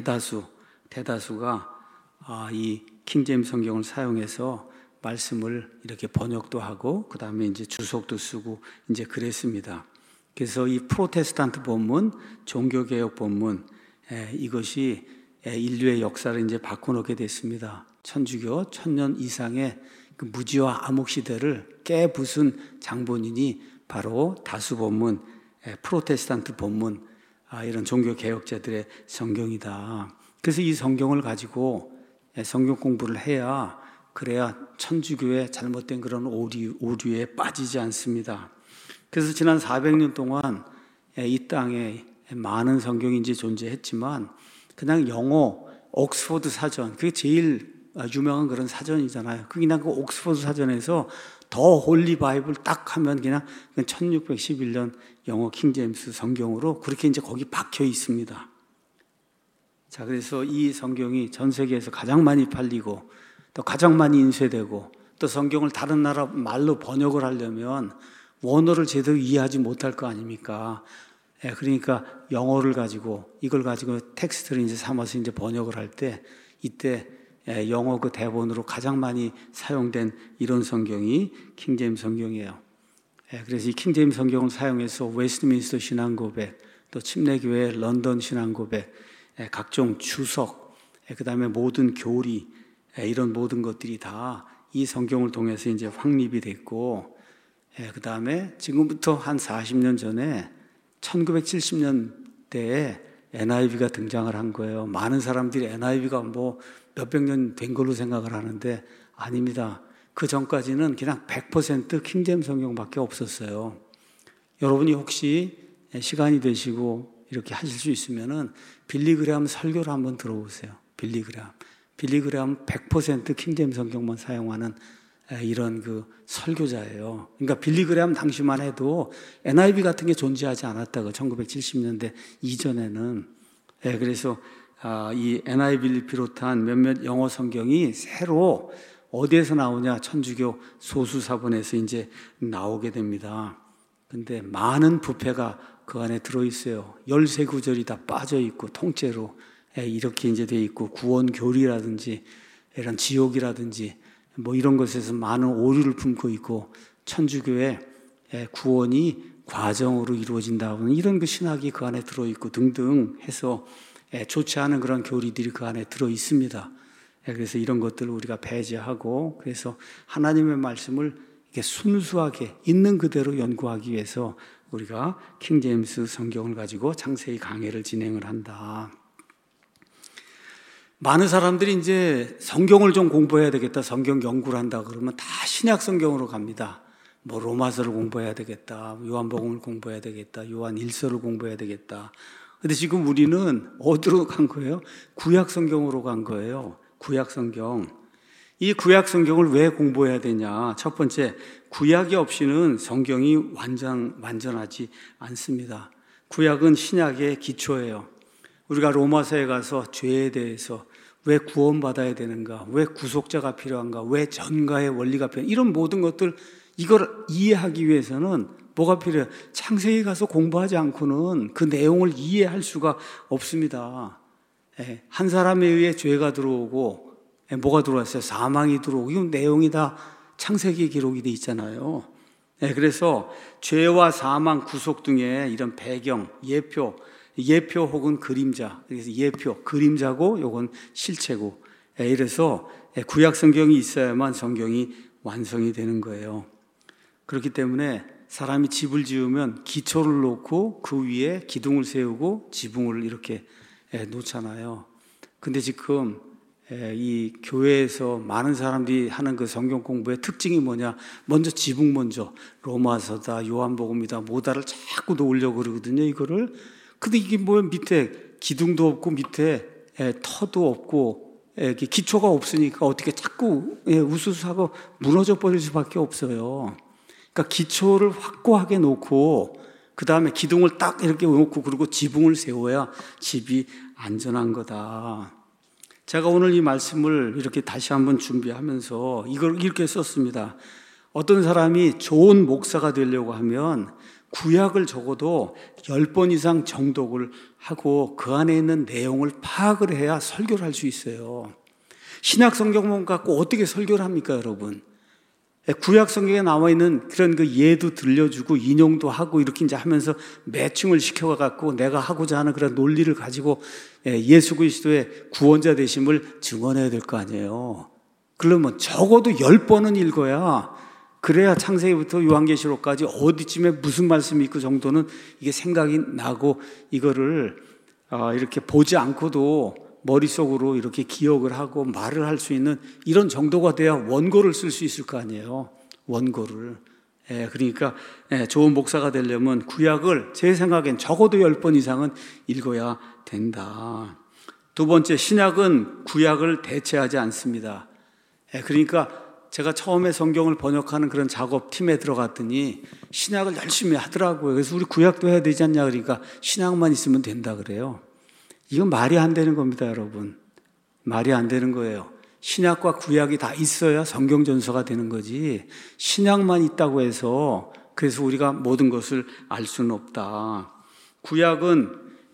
대다수가 이 킹제임스 성경을 사용해서 말씀을 이렇게 번역도 하고 그 다음에 이제 주석도 쓰고 이제 그랬습니다. 그래서 이 프로테스탄트 본문, 종교개혁 본문 이것이 인류의 역사를 이제 바꿔놓게 됐습니다. 천주교 1000년 이상의 그 무지와 암흑 시대를 깨부순 장본인이 바로 다수 본문, 프로테스탄트 본문, 이런 종교 개혁자들의 성경이다. 그래서 이 성경을 가지고 성경 공부를 해야 그래야 천주교의 잘못된 그런 오류에 빠지지 않습니다. 그래서 지난 400년 동안 이 땅에 많은 성경이 이제 존재했지만 그냥 영어 옥스퍼드 사전, 그게 제일 유명한 그런 사전이잖아요. 그냥 그 옥스퍼드 사전에서 더 홀리 바이블 딱 하면 그냥 1611년 영어 킹제임스 성경으로 그렇게 이제 거기 박혀 있습니다. 자, 그래서 이 성경이 전 세계에서 가장 많이 팔리고 또 가장 많이 인쇄되고 또 성경을 다른 나라 말로 번역을 하려면 원어를 제대로 이해하지 못할 거 아닙니까? 그러니까 영어를 가지고 이걸 가지고 텍스트를 이제 삼아서 이제 번역을 할 때 이때 영어 그 대본으로 가장 많이 사용된 이런 성경이 킹제임스 성경이에요. 그래서 이 킹제임스 성경을 사용해서 웨스트민스터 신앙고백, 또 침례교회 런던 신앙고백, 각종 주석, 그 다음에 모든 교리, 이런 모든 것들이 다 이 성경을 통해서 이제 확립이 됐고, 그 다음에 지금부터 한 40년 전에 1970년대에 NIV가 등장을 한 거예요. 많은 사람들이 NIV가 뭐 몇백 년 된 걸로 생각을 하는데 아닙니다. 그 전까지는 그냥 100% 킹제임스 성경밖에 없었어요. 여러분이 혹시 시간이 되시고 이렇게 하실 수 있으면은 빌리 그레함 설교를 한번 들어보세요. 빌리 그레함 100% 킹제임스 성경만 사용하는 이런 그 설교자예요. 그러니까 빌리그레함 당시만 해도 NIV 같은 게 존재하지 않았다고 1970년대 이전에는. 그래서 이 NIV를 비롯한 몇몇 영어 성경이 새로 어디에서 나오냐? 천주교 소수사본에서 이제 나오게 됩니다. 근데 많은 부패가 그 안에 들어있어요. 13구절이 다 빠져있고 통째로 이렇게 이제 돼 있고, 구원교리라든지 이런 지옥이라든지 뭐 이런 것에서 많은 오류를 품고 있고, 천주교의 구원이 과정으로 이루어진다는 이런 그 신학이 그 안에 들어있고 등등 해서 좋지 않은 그런 교리들이 그 안에 들어있습니다. 그래서 이런 것들을 우리가 배제하고, 그래서 하나님의 말씀을 이렇게 순수하게 있는 그대로 연구하기 위해서 우리가 킹제임스 성경을 가지고 창세기 강해를 진행을 한다. 많은 사람들이 이제 성경을 좀 공부해야 되겠다, 성경 연구를 한다 그러면 다 신약 성경으로 갑니다. 뭐 로마서를 공부해야 되겠다, 요한복음을 공부해야 되겠다, 요한 1서를 공부해야 되겠다. 근데 지금 우리는 어디로 간 거예요? 구약 성경으로 간 거예요. 구약 성경. 이 구약 성경을 왜 공부해야 되냐? 첫 번째, 구약이 없이는 성경이 완전하지 않습니다. 구약은 신약의 기초예요. 우리가 로마서에 가서 죄에 대해서 왜 구원받아야 되는가, 왜 구속자가 필요한가, 왜 전가의 원리가 필요한가, 이런 모든 것들, 이걸 이해하기 위해서는 뭐가 필요해요? 창세기 가서 공부하지 않고는 그 내용을 이해할 수가 없습니다. 한 사람에 의해 죄가 들어오고, 뭐가 들어왔어요? 사망이 들어오고, 이 내용이 다 창세기 기록이 돼 있잖아요. 그래서 죄와 사망, 구속 등의 이런 배경, 예표 혹은 그림자, 그래서 예표, 그림자고 요건 실체고, 이래서 구약 성경이 있어야만 성경이 완성이 되는 거예요. 그렇기 때문에 사람이 집을 지으면 기초를 놓고 그 위에 기둥을 세우고 지붕을 이렇게 놓잖아요. 근데 지금 이 교회에서 많은 사람들이 하는 그 성경 공부의 특징이 뭐냐? 먼저 지붕 먼저, 로마서다, 요한복음이다, 뭐다를 자꾸 놓으려고 그러거든요, 이거를. 근데 이게 뭐야? 밑에 기둥도 없고 밑에 터도 없고 기초가 없으니까 어떻게 자꾸 우수수하고 무너져 버릴 수밖에 없어요. 그러니까 기초를 확고하게 놓고 그 다음에 기둥을 딱 이렇게 놓고 그리고 지붕을 세워야 집이 안전한 거다. 제가 오늘 이 말씀을 이렇게 다시 한번 준비하면서 이걸 이렇게 썼습니다. 어떤 사람이 좋은 목사가 되려고 하면 구약을 적어도 10번 이상 정독을 하고 그 안에 있는 내용을 파악을 해야 설교를 할 수 있어요. 신약 성경만 갖고 어떻게 설교를 합니까, 여러분? 구약 성경에 나와 있는 그런 그 예도 들려주고 인용도 하고 이렇게 이제 하면서 매칭을 시켜갖고 내가 하고자 하는 그런 논리를 가지고 예수 그리스도의 구원자 되심을 증언해야 될 거 아니에요. 그러면 적어도 10번은 읽어야, 그래야 창세기부터 요한계시록까지 어디쯤에 무슨 말씀이 있고 정도는 이게 생각이 나고, 이거를 이렇게 보지 않고도 머릿속으로 이렇게 기억을 하고 말을 할 수 있는 이런 정도가 돼야 원고를 쓸 수 있을 거 아니에요. 원고를. 그러니까 좋은 목사가 되려면 구약을 제 생각엔 적어도 10번 이상은 읽어야 된다. 두 번째, 신약은 구약을 대체하지 않습니다. 그러니까 제가 처음에 성경을 번역하는 그런 작업팀에 들어갔더니 신약을 열심히 하더라고요. 그래서 우리 구약도 해야 되지 않냐 그러니까 신약만 있으면 된다 그래요. 이건 말이 안 되는 겁니다, 여러분. 말이 안 되는 거예요. 신약과 구약이 다 있어야 성경 전서가 되는 거지, 신약만 있다고 해서 그래서 우리가 모든 것을 알 수는 없다. 구약은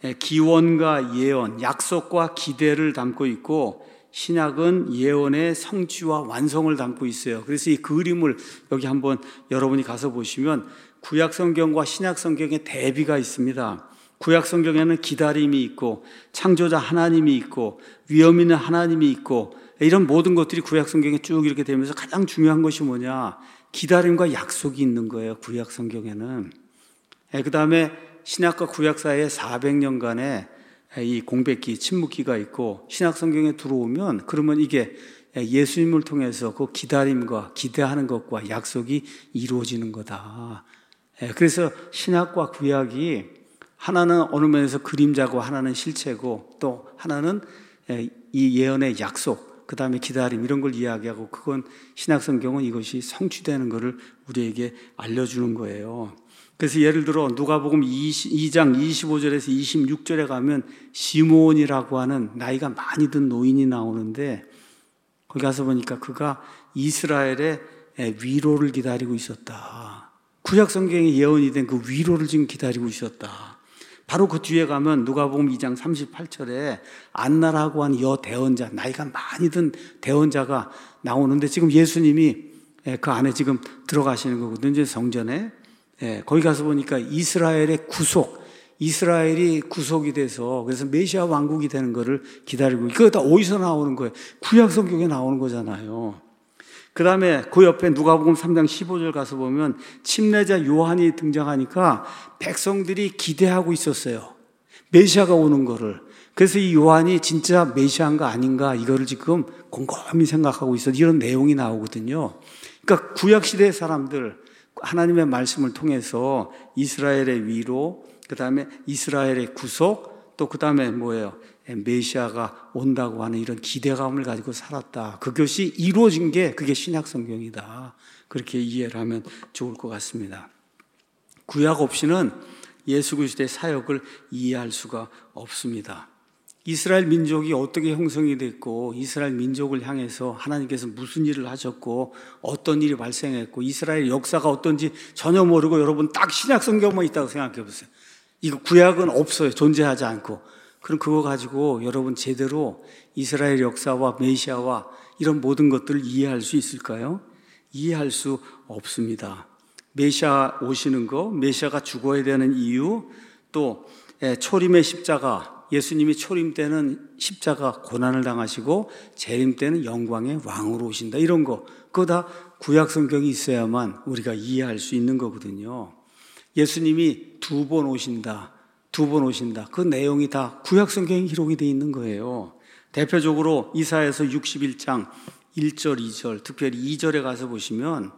기원과 예언, 약속과 기대를 담고 있고, 신약은 예언의 성취와 완성을 담고 있어요. 그래서 이 그림을 여기 한번 여러분이 가서 보시면 구약 성경과 신약 성경의 대비가 있습니다. 구약 성경에는 기다림이 있고 창조자 하나님이 있고 위엄 있는 하나님이 있고 이런 모든 것들이 구약 성경에 쭉 이렇게 되면서 가장 중요한 것이 뭐냐? 기다림과 약속이 있는 거예요, 구약 성경에는. 그 다음에 신약과 구약 사이에 400년간의 이 공백기, 침묵기가 있고, 신약 성경에 들어오면 그러면 이게 예수님을 통해서 그 기다림과 기대하는 것과 약속이 이루어지는 거다. 그래서 신약과 구약이 하나는 어느 면에서 그림자고 하나는 실체고 또 하나는 이 예언의 약속, 그 다음에 기다림 이런 걸 이야기하고 그건 신약성경은 이것이 성취되는 것을 우리에게 알려주는 거예요. 그래서 예를 들어 누가복음 2장 25절에서 26절에 가면 시므온이라고 하는 나이가 많이 든 노인이 나오는데 거기 가서 보니까 그가 이스라엘의 위로를 기다리고 있었다. 구약 성경에 예언이 된 그 위로를 지금 기다리고 있었다. 바로 그 뒤에 가면 누가복음 2장 38절에 안나라고 하는 여대언자, 나이가 많이 든 대언자가 나오는데 지금 예수님이 그 안에 지금 들어가시는 거거든요. 이제 성전에. 거기 가서 보니까 이스라엘의 구속, 이스라엘이 구속이 돼서 그래서 메시아 왕국이 되는 거를 기다리고, 이거 다 어디서 나오는 거예요? 구약 성경에 나오는 거잖아요. 그 다음에 그 옆에 누가복음 3장 15절 가서 보면 침례자 요한이 등장하니까 백성들이 기대하고 있었어요. 메시아가 오는 거를. 그래서 이 요한이 진짜 메시아인가 아닌가 이거를 지금 곰곰이 생각하고 있어. 이런 내용이 나오거든요. 그러니까 구약시대의 사람들, 하나님의 말씀을 통해서 이스라엘의 위로, 그 다음에 이스라엘의 구속, 또 그 다음에 뭐예요? 메시아가 온다고 하는 이런 기대감을 가지고 살았다. 그것이 이루어진 게 그게 신약성경이다. 그렇게 이해를 하면 좋을 것 같습니다. 구약 없이는 예수 그리스도의 사역을 이해할 수가 없습니다. 이스라엘 민족이 어떻게 형성이 됐고 이스라엘 민족을 향해서 하나님께서 무슨 일을 하셨고 어떤 일이 발생했고 이스라엘 역사가 어떤지 전혀 모르고 여러분 딱 신약성경만 있다고 생각해 보세요. 이거 구약은 없어요. 존재하지 않고. 그럼 그거 가지고 여러분 제대로 이스라엘 역사와 메시아와 이런 모든 것들을 이해할 수 있을까요? 이해할 수 없습니다. 메시아 오시는 거, 메시아가 죽어야 되는 이유, 또 초림의 십자가, 예수님이 초림 때는 십자가 고난을 당하시고 재림 때는 영광의 왕으로 오신다. 이런 거, 그거 다 구약 성경이 있어야만 우리가 이해할 수 있는 거거든요. 예수님이 두 번 오신다. 그 내용이 다 구약 성경에 기록이 되어 있는 거예요. 대표적으로 이사야서 61장 1절, 2절, 특별히 2절에 가서 보시면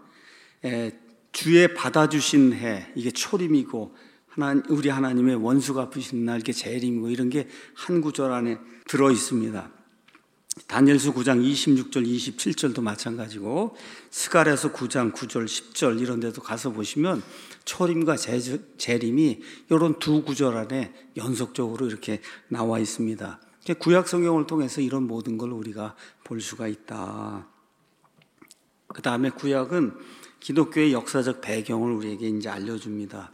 주의 받아주신 해, 이게 초림이고 우리 하나님의 원수 갚으신 날, 이게 재림이고 이런 게 한 구절 안에 들어 있습니다. 다니엘서 9장 26절, 27절도 마찬가지고 스가랴서 9장 9절, 10절 이런 데도 가서 보시면 초림과 재림이 이런 두 구절 안에 연속적으로 이렇게 나와 있습니다. 구약 성경을 통해서 이런 모든 걸 우리가 볼 수가 있다. 그 다음에 구약은 기독교의 역사적 배경을 우리에게 이제 알려줍니다.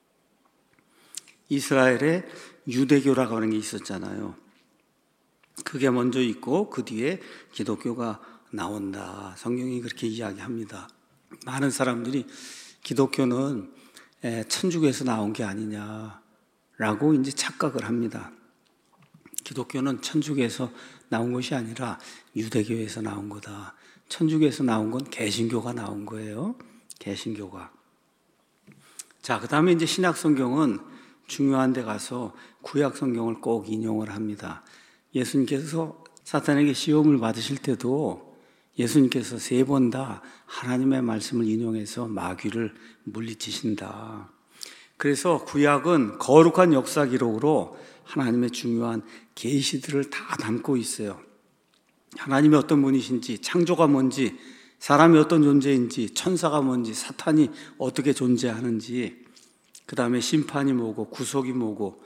이스라엘에 유대교라고 하는 게 있었잖아요. 그게 먼저 있고 그 뒤에 기독교가 나온다. 성경이 그렇게 이야기합니다. 많은 사람들이 기독교는 천주교에서 나온 게 아니냐라고 이제 착각을 합니다. 기독교는 천주교에서 나온 것이 아니라 유대교에서 나온 거다. 천주교에서 나온 건 개신교가 나온 거예요. 개신교가. 자, 그 다음에 이제 신약성경은 중요한 데 가서 구약성경을 꼭 인용을 합니다. 예수님께서 사탄에게 시험을 받으실 때도 예수님께서 3번 다 하나님의 말씀을 인용해서 마귀를 물리치신다. 그래서 구약은 거룩한 역사 기록으로 하나님의 중요한 계시들을 다 담고 있어요. 하나님이 어떤 분이신지, 창조가 뭔지, 사람이 어떤 존재인지, 천사가 뭔지, 사탄이 어떻게 존재하는지, 그 다음에 심판이 뭐고, 구속이 뭐고,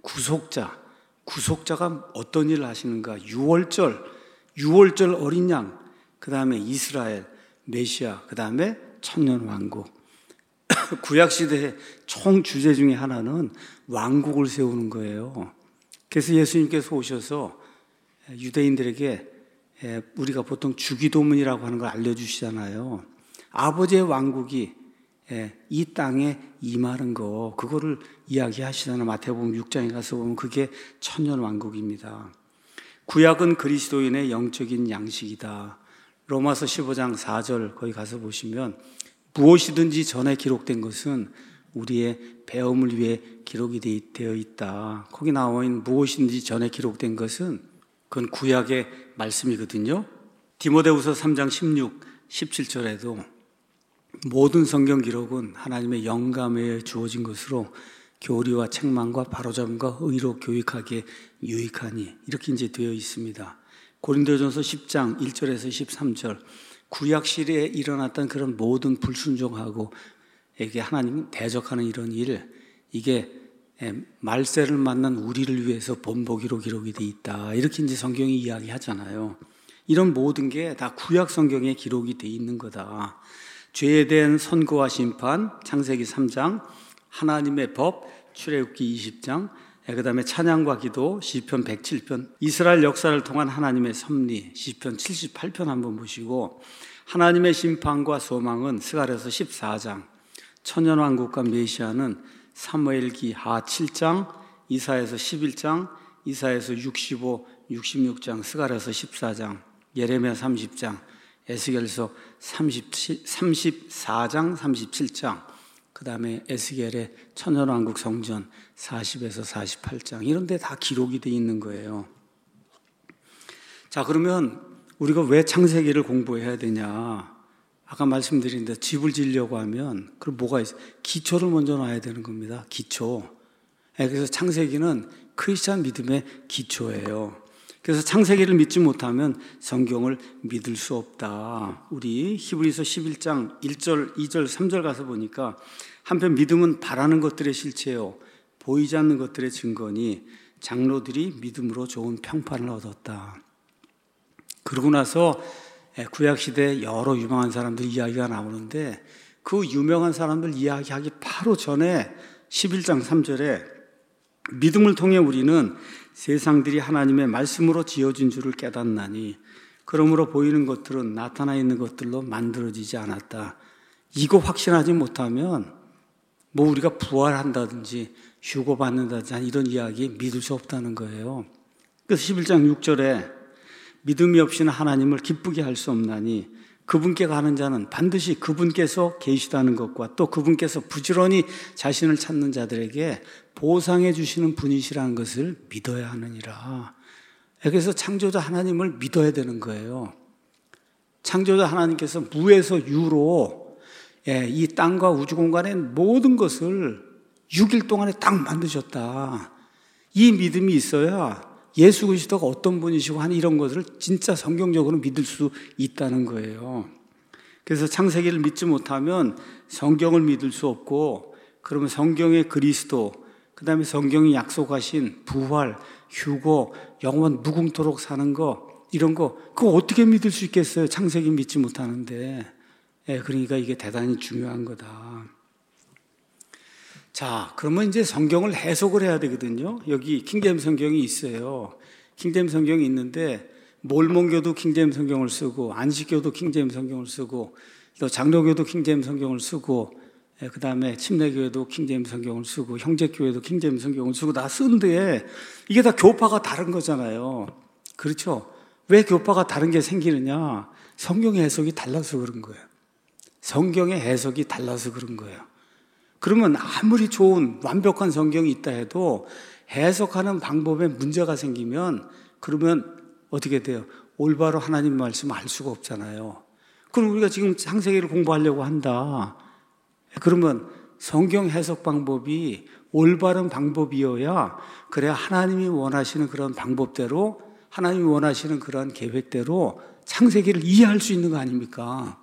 구속자가 어떤 일을 하시는가, 6월절 어린 양, 그 다음에 이스라엘, 메시아, 그 다음에 천년왕국. 구약시대의 총 주제 중에 하나는 왕국을 세우는 거예요. 그래서 예수님께서 오셔서 유대인들에게 우리가 보통 주기도문이라고 하는 걸 알려주시잖아요. 아버지의 왕국이 이 땅에 임하는 거, 그거를 이야기하시잖아요. 마태복음 6장에 가서 보면 그게 천년왕국입니다. 구약은 그리스도인의 영적인 양식이다. 로마서 15장 4절 거기 가서 보시면 무엇이든지 전에 기록된 것은 우리의 배움을 위해 기록이 되어 있다. 거기 나와 있는 무엇이든지 전에 기록된 것은 그건 구약의 말씀이거든요. 디모데후서 3장 16, 17절에도 모든 성경 기록은 하나님의 영감에 주어진 것으로 교리와 책망과 바로잡음과 의로 교육하기에 유익하니 이렇게 이제 되어 있습니다. 고린도전서 10장 1절에서 13절 구약 시대에 일어났던 그런 모든 불순종하고 이게 하나님 대적하는 이런 일, 이게 말세를 만난 우리를 위해서 본보기로 기록이 돼 있다. 이렇게 이제 성경이 이야기하잖아요. 이런 모든 게 다 구약 성경에 기록이 돼 있는 거다. 죄에 대한 선고와 심판, 창세기 3장, 하나님의 법, 출애굽기 20장, 그 다음에 찬양과 기도, 시편 107편, 이스라엘 역사를 통한 하나님의 섭리, 시편 78편 한번 보시고, 하나님의 심판과 소망은 스가랴서 14장, 천년왕국과 메시아는 사무엘기 하 7장, 이사야서 11장, 이사야서 65, 66장, 스가랴서 14장, 예레미야 30장, 에스겔서 34장, 37장, 그 다음에 에스겔의 천년왕국 성전 40에서 48장, 이런 데 다 기록이 되어 있는 거예요. 자, 그러면 우리가 왜 창세기를 공부해야 되냐? 아까 말씀드린 대로 집을 지으려고 하면 그럼 뭐가 있어요? 기초를 먼저 놔야 되는 겁니다. 기초. 그래서 창세기는 크리스찬 믿음의 기초예요. 그래서 창세기를 믿지 못하면 성경을 믿을 수 없다. 우리 히브리서 11장 1절, 2절, 3절 가서 보니까 한편 믿음은 바라는 것들의 실체요, 보이지 않는 것들의 증거니 장로들이 믿음으로 좋은 평판을 얻었다. 그러고 나서 구약시대 여러 유명한 사람들 이야기가 나오는데 그 유명한 사람들 이야기하기 바로 전에 11장 3절에 믿음을 통해 우리는 세상들이 하나님의 말씀으로 지어진 줄을 깨닫나니 그러므로 보이는 것들은 나타나 있는 것들로 만들어지지 않았다. 이거 확신하지 못하면 뭐 우리가 부활한다든지 휴거받는다든지 이런 이야기 믿을 수 없다는 거예요. 그래서 11장 6절에 믿음이 없이는 하나님을 기쁘게 할 수 없나니 그분께 가는 자는 반드시 그분께서 계시다는 것과 또 그분께서 부지런히 자신을 찾는 자들에게 보상해 주시는 분이시라는 것을 믿어야 하느니라. 그래서 창조자 하나님을 믿어야 되는 거예요. 창조자 하나님께서 무에서 유로 이 땅과 우주 공간의 모든 것을 6일 동안에 딱 만드셨다. 이 믿음이 있어야 예수 그리스도가 어떤 분이시고 하는 이런 것을 진짜 성경적으로 믿을 수 있다는 거예요. 그래서 창세기를 믿지 못하면 성경을 믿을 수 없고, 그러면 성경의 그리스도, 그 다음에 성경이 약속하신 부활, 휴거, 영원 무궁토록 사는 거, 이런 거 그거 어떻게 믿을 수 있겠어요? 창세기 믿지 못하는데. 그러니까 이게 대단히 중요한 거다. 자, 그러면 이제 성경을 해석을 해야 되거든요. 여기 킹제임스 성경이 있어요. 킹제임스 성경이 있는데 몰몬교도 킹제임스 성경을 쓰고 안식교도 킹제임스 성경을 쓰고 또 장로교도 킹제임스 성경을 쓰고 그 다음에 침례교회도 킹제임스 성경을 쓰고 형제교회도 킹제임스 성경을 쓰고 다 쓰는데 이게 다 교파가 다른 거잖아요. 그렇죠? 왜 교파가 다른 게 생기느냐? 성경의 해석이 달라서 그런 거예요. 성경의 해석이 달라서 그런 거예요. 그러면 아무리 좋은 완벽한 성경이 있다 해도 해석하는 방법에 문제가 생기면 그러면 어떻게 돼요? 올바로 하나님 말씀을 알 수가 없잖아요. 그럼 우리가 지금 창세기를 공부하려고 한다. 그러면 성경 해석 방법이 올바른 방법이어야 그래야 하나님이 원하시는 그런 방법대로 하나님이 원하시는 그런 계획대로 창세기를 이해할 수 있는 거 아닙니까?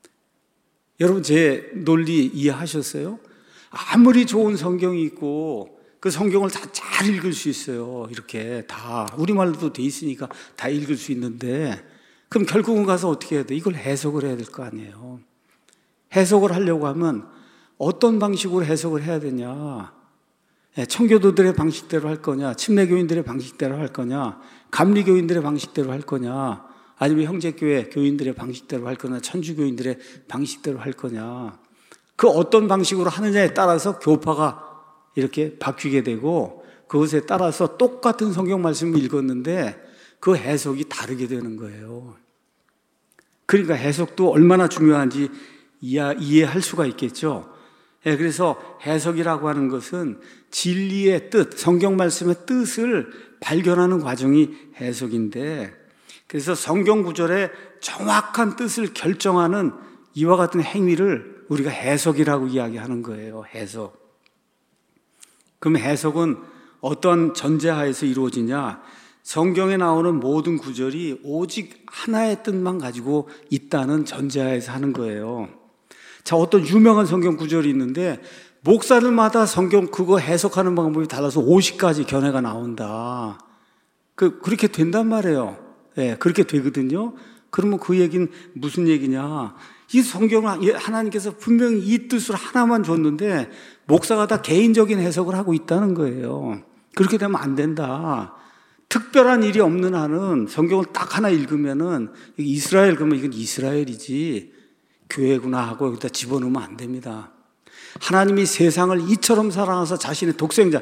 여러분 제 논리 이해하셨어요? 아무리 좋은 성경이 있고 그 성경을 다 잘 읽을 수 있어요. 이렇게 다 우리말로도 돼 있으니까 다 읽을 수 있는데 그럼 결국은 가서 어떻게 해야 돼? 이걸 해석을 해야 될 거 아니에요. 해석을 하려고 하면 어떤 방식으로 해석을 해야 되냐? 청교도들의 방식대로 할 거냐? 침례교인들의 방식대로 할 거냐? 감리교인들의 방식대로 할 거냐? 아니면 형제교회 교인들의 방식대로 할 거냐? 천주교인들의 방식대로 할 거냐? 그 어떤 방식으로 하느냐에 따라서 교파가 이렇게 바뀌게 되고 그것에 따라서 똑같은 성경 말씀을 읽었는데 그 해석이 다르게 되는 거예요. 그러니까 해석도 얼마나 중요한지 이해할 수가 있겠죠. 그래서 해석이라고 하는 것은 진리의 뜻, 성경 말씀의 뜻을 발견하는 과정이 해석인데 그래서 성경 구절의 정확한 뜻을 결정하는 이와 같은 행위를 우리가 해석이라고 이야기하는 거예요. 해석. 그럼 해석은 어떤 전제하에서 이루어지냐? 성경에 나오는 모든 구절이 오직 하나의 뜻만 가지고 있다는 전제하에서 하는 거예요. 자, 어떤 유명한 성경 구절이 있는데 목사들마다 성경 그거 해석하는 방법이 달라서 50가지 견해가 나온다. 그렇게 된단 말이에요. 예, 그렇게 되거든요. 그러면 그 얘기는 무슨 얘기냐? 이 성경을 하나님께서 분명히 이 뜻으로 하나만 줬는데 목사가 다 개인적인 해석을 하고 있다는 거예요. 그렇게 되면 안 된다. 특별한 일이 없는 한은 성경을 딱 하나 읽으면은 이스라엘 그러면 이건 이스라엘이지 교회구나 하고 여기다 집어넣으면 안 됩니다. 하나님이 세상을 이처럼 사랑하셔서 자신의 독생자,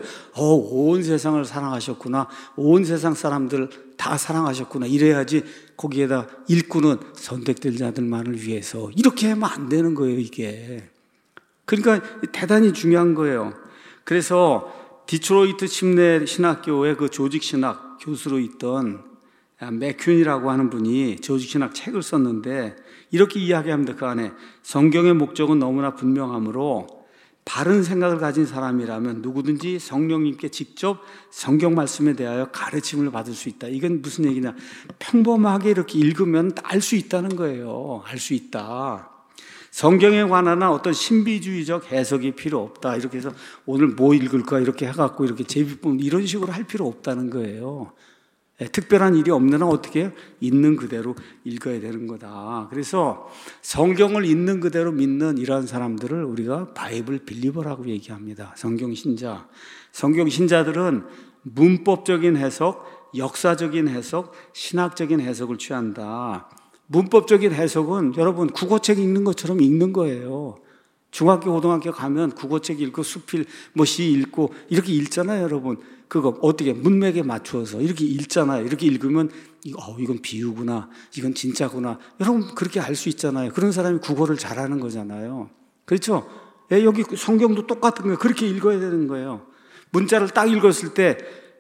온 세상을 사랑하셨구나, 온 세상 사람들 다 사랑하셨구나, 이래야지 거기에다 일꾼은 선택될 자들만을 위해서, 이렇게 하면 안 되는 거예요, 이게. 그러니까 대단히 중요한 거예요. 그래서 디트로이트 침례 신학교의 그 조직신학 교수로 있던 맥퀸이라고 하는 분이 조직신학 책을 썼는데 이렇게 이야기합니다. 그 안에 성경의 목적은 너무나 분명하므로 바른 생각을 가진 사람이라면 누구든지 성령님께 직접 성경 말씀에 대하여 가르침을 받을 수 있다. 이건 무슨 얘기냐? 평범하게 이렇게 읽으면 알 수 있다는 거예요. 알 수 있다. 성경에 관한 어떤 신비주의적 해석이 필요 없다. 이렇게 해서 오늘 뭐 읽을까 이렇게 해갖고 이렇게 제비품 이런 식으로 할 필요 없다는 거예요. 특별한 일이 없는 한 어떻게 해요? 있는 그대로 읽어야 되는 거다. 그래서 성경을 있는 그대로 믿는 이러한 사람들을 우리가 바이블 빌리버라고 얘기합니다. 성경 신자. 성경 신자들은 문법적인 해석, 역사적인 해석, 신학적인 해석을 취한다. 문법적인 해석은 여러분 국어책 읽는 것처럼 읽는 거예요. 중학교, 고등학교 가면 국어책 읽고 수필, 시 읽고 이렇게 읽잖아요, 여러분. 그거 어떻게 문맥에 맞추어서 이렇게 읽잖아요. 이렇게 읽으면 이건 비유구나, 이건 진짜구나. 여러분 그렇게 알 수 있잖아요. 그런 사람이 국어를 잘하는 거잖아요. 그렇죠? 여기 성경도 똑같은 거예요. 그렇게 읽어야 되는 거예요. 문자를 딱 읽었을 때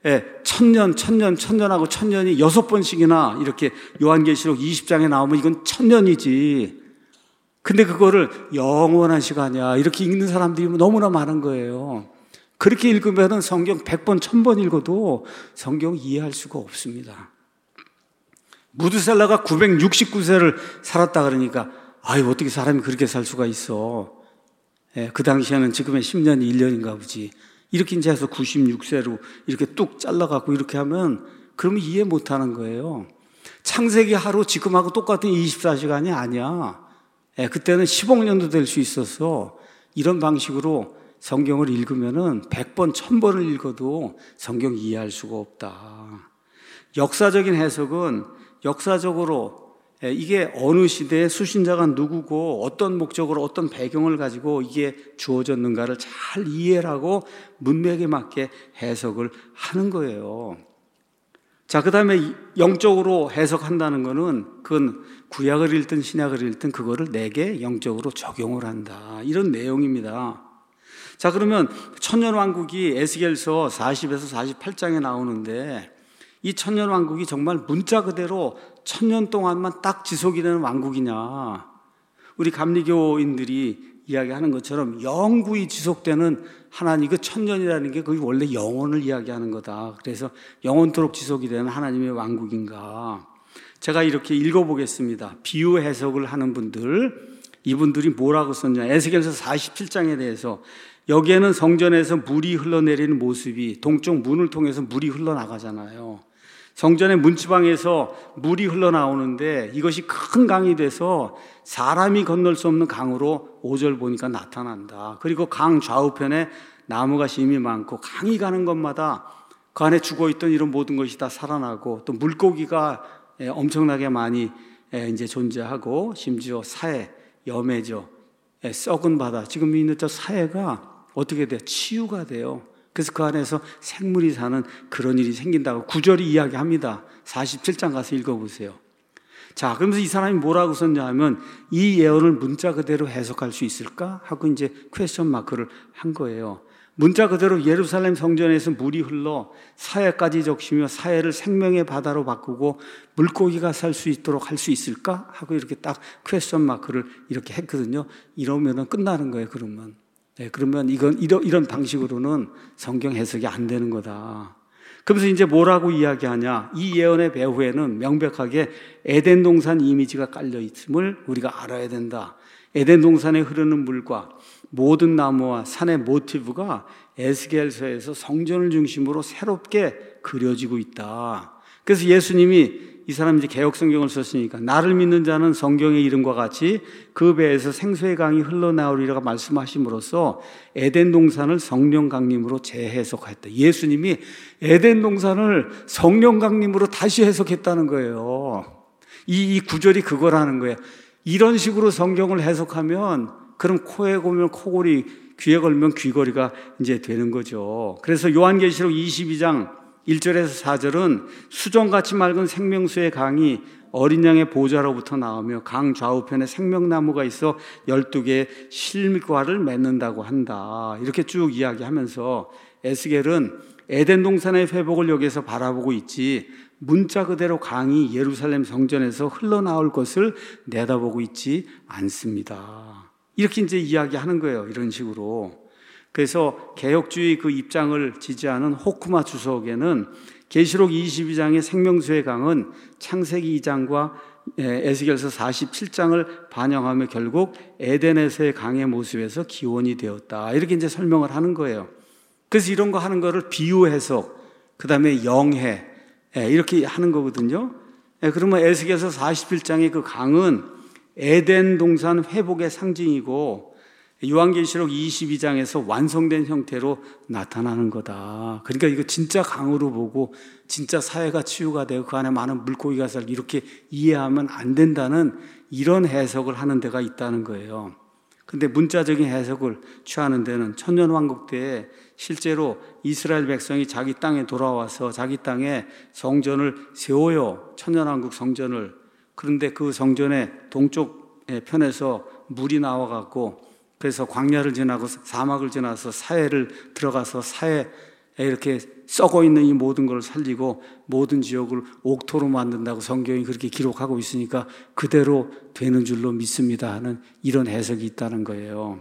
천년하고 천년이 6번씩이나 이렇게 요한계시록 20장에 나오면 이건 천년이지. 근데 그거를 영원한 시간이야 이렇게 읽는 사람들이 너무나 많은 거예요. 그렇게 읽으면 성경 100번, 1000번 읽어도 성경 이해할 수가 없습니다. 무드셀라가 969세를 살았다 그러니까 어떻게 사람이 그렇게 살 수가 있어. 그 당시에는 지금의 10년이 1년인가 보지. 이렇게 이제 해서 96세로 이렇게 뚝 잘라갖고 이렇게 하면 그러면 이해 못하는 거예요. 창세기 하루 지금하고 똑같은 24시간이 아니야. 그때는 10억 년도 될 수 있어서 이런 방식으로 성경을 읽으면은 100번, 1000번을 읽어도 성경 이해할 수가 없다. 역사적인 해석은 역사적으로 이게 어느 시대에 수신자가 누구고 어떤 목적으로 어떤 배경을 가지고 이게 주어졌는가를 잘 이해하고 문맥에 맞게 해석을 하는 거예요. 자, 그 다음에 영적으로 해석한다는 거는 그건 구약을 읽든 신약을 읽든 그거를 내게 영적으로 적용을 한다. 이런 내용입니다. 자, 그러면 천년왕국이 에스겔서 40에서 48장에 나오는데 이 천년왕국이 정말 문자 그대로 1000년 동안만 딱 지속이 되는 왕국이냐. 우리 감리교인들이 이야기하는 것처럼 영구히 지속되는 하나님, 그 1000년이라는 게 거의 원래 영원을 이야기하는 거다. 그래서 영원토록 지속이 되는 하나님의 왕국인가. 제가 이렇게 읽어보겠습니다. 비유 해석을 하는 분들, 이분들이 뭐라고 썼냐. 에스겔서 47장에 대해서 여기에는 성전에서 물이 흘러내리는 모습이 동쪽 문을 통해서 물이 흘러나가잖아요. 성전의 문지방에서 물이 흘러나오는데 이것이 큰 강이 돼서 사람이 건널 수 없는 강으로 5절 보니까 나타난다. 그리고 강 좌우편에 나무가 심이 많고 강이 가는 것마다 그 안에 죽어있던 이런 모든 것이 다 살아나고 또 물고기가 엄청나게 많이 이제 존재하고 심지어 사해, 염해죠. 썩은 바다. 지금 있는 저 사해가 어떻게 돼요? 치유가 돼요. 그래서 그 안에서 생물이 사는 그런 일이 생긴다고 9절이 이야기합니다. 47장 가서 읽어보세요. 자, 그러면서 이 사람이 뭐라고 썼냐 하면 이 예언을 문자 그대로 해석할 수 있을까? 하고 이제 퀘스천 마크를 한 거예요. 문자 그대로 예루살렘 성전에서 물이 흘러 사해까지 적시며 사해를 생명의 바다로 바꾸고 물고기가 살 수 있도록 할 수 있을까? 하고 이렇게 딱 퀘스천 마크를 이렇게 했거든요. 이러면 끝나는 거예요, 그러면. 그러면 이런 방식으로는 성경 해석이 안 되는 거다. 그러면서 이제 뭐라고 이야기하냐? 이 예언의 배후에는 명백하게 에덴 동산 이미지가 깔려 있음을 우리가 알아야 된다. 에덴 동산에 흐르는 물과 모든 나무와 산의 모티브가 에스겔서에서 성전을 중심으로 새롭게 그려지고 있다. 그래서 예수님이 이 사람이 이제 개역 성경을 썼으니까 나를 믿는 자는 성경의 이름과 같이 그 배에서 생수의 강이 흘러나오리라고 말씀하심으로써 에덴 동산을 성령 강림으로 재해석했다. 예수님이 에덴 동산을 성령 강림으로 다시 해석했다는 거예요. 이 구절이 그거라는 거예요. 이런 식으로 성경을 해석하면 그럼 코에 걸면 코골이, 귀에 걸면 귀걸이가 이제 되는 거죠. 그래서 요한계시록 22장 1절에서 4절은 수정같이 맑은 생명수의 강이 어린 양의 보좌로부터 나오며 강 좌우편에 생명나무가 있어 12개의 실과를 맺는다고 한다. 이렇게 쭉 이야기하면서 에스겔은 에덴 동산의 회복을 여기서 바라보고 있지 문자 그대로 강이 예루살렘 성전에서 흘러나올 것을 내다보고 있지 않습니다. 이렇게 이제 이야기하는 거예요. 이런 식으로. 그래서 개혁주의 그 입장을 지지하는 호쿠마 주석에는 계시록 22장의 생명수의 강은 창세기 2장과 에스겔서 47장을 반영하며 결국 에덴에서의 강의 모습에서 기원이 되었다. 이렇게 이제 설명을 하는 거예요. 그래서 이런 거 하는 거를 비유 해석, 그 다음에 영해, 이렇게 하는 거거든요. 그러면 에스겔서 41장의 그 강은 에덴 동산 회복의 상징이고 요한계시록 22장에서 완성된 형태로 나타나는 거다. 그러니까 이거 진짜 강으로 보고 진짜 사회가 치유가 되고 그 안에 많은 물고기가 살고 이렇게 이해하면 안 된다는 이런 해석을 하는 데가 있다는 거예요. 근데 문자적인 해석을 취하는 데는 천년왕국 때에 실제로 이스라엘 백성이 자기 땅에 돌아와서 자기 땅에 성전을 세워요. 천년왕국 성전을. 그런데 그 성전의 동쪽 편에서 물이 나와갖고 그래서 광야를 지나고 사막을 지나서 사해를 들어가서 사해에 이렇게 썩어 있는 이 모든 걸 살리고 모든 지역을 옥토로 만든다고 성경이 그렇게 기록하고 있으니까 그대로 되는 줄로 믿습니다 하는 이런 해석이 있다는 거예요.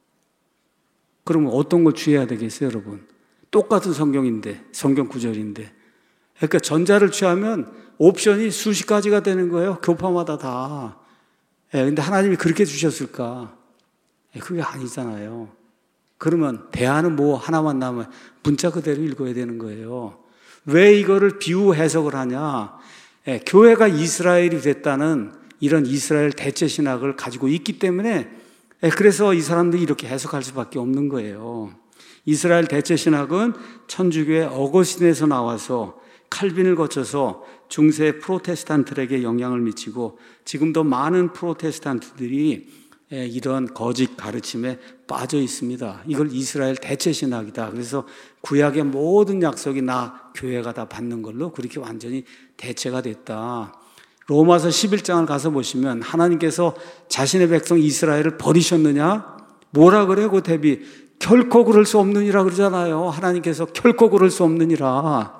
그러면 어떤 걸 취해야 되겠어요, 여러분? 똑같은 성경인데, 성경 구절인데. 그러니까 전자를 취하면 옵션이 수십 가지가 되는 거예요. 교파마다 다. 근데 하나님이 그렇게 주셨을까? 그게 아니잖아요. 그러면 대안은 뭐 하나만 남으면 문자 그대로 읽어야 되는 거예요. 왜 이거를 비유 해석을 하냐? 교회가 이스라엘이 됐다는 이런 이스라엘 대체 신학을 가지고 있기 때문에 그래서 이 사람들이 이렇게 해석할 수밖에 없는 거예요. 이스라엘 대체 신학은 천주교의 어거스틴에서 나와서 칼빈을 거쳐서 중세 프로테스탄트들에게 영향을 미치고 지금도 많은 프로테스탄트들이 이런 거짓 가르침에 빠져 있습니다. 이걸 이스라엘 대체 신학이다. 그래서 구약의 모든 약속이 나 교회가 다 받는 걸로 그렇게 완전히 대체가 됐다. 로마서 11장을 가서 보시면 하나님께서 자신의 백성 이스라엘을 버리셨느냐? 뭐라 그래요? 그 대비 결코 그럴 수 없느니라 그러잖아요. 하나님께서 결코 그럴 수 없느니라.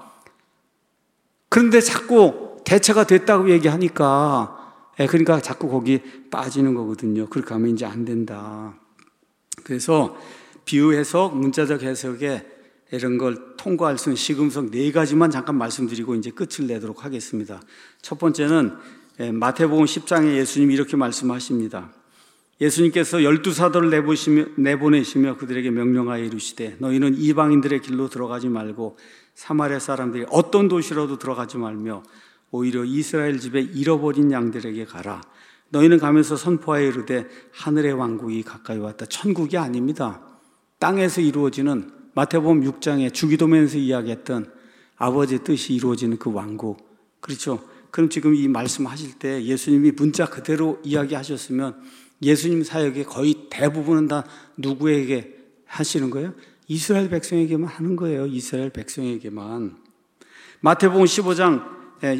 그런데 자꾸 대체가 됐다고 얘기하니까 그러니까 자꾸 거기 빠지는 거거든요. 그렇게 하면 이제 안 된다. 그래서 비유 해석, 문자적 해석에 이런 걸 통과할 수 있는 시금석 4가지만 잠깐 말씀드리고 이제 끝을 내도록 하겠습니다. 첫 번째는 마태복음 10장에 예수님이 이렇게 말씀하십니다. 예수님께서 12사도를 내보내시며 그들에게 명령하여 이르시되 너희는 이방인들의 길로 들어가지 말고 사마리아 사람들이 어떤 도시로도 들어가지 말며 오히려 이스라엘 집에 잃어버린 양들에게 가라. 너희는 가면서 선포하여 이르되 하늘의 왕국이 가까이 왔다. 천국이 아닙니다. 땅에서 이루어지는 마태복음 6장에 주기도면에서 이야기했던 아버지의 뜻이 이루어지는 그 왕국. 그렇죠? 그럼 지금 이 말씀하실 때 예수님이 문자 그대로 이야기하셨으면 예수님 사역의 거의 대부분은 다 누구에게 하시는 거예요? 이스라엘 백성에게만 하는 거예요. 이스라엘 백성에게만. 마태복음 15장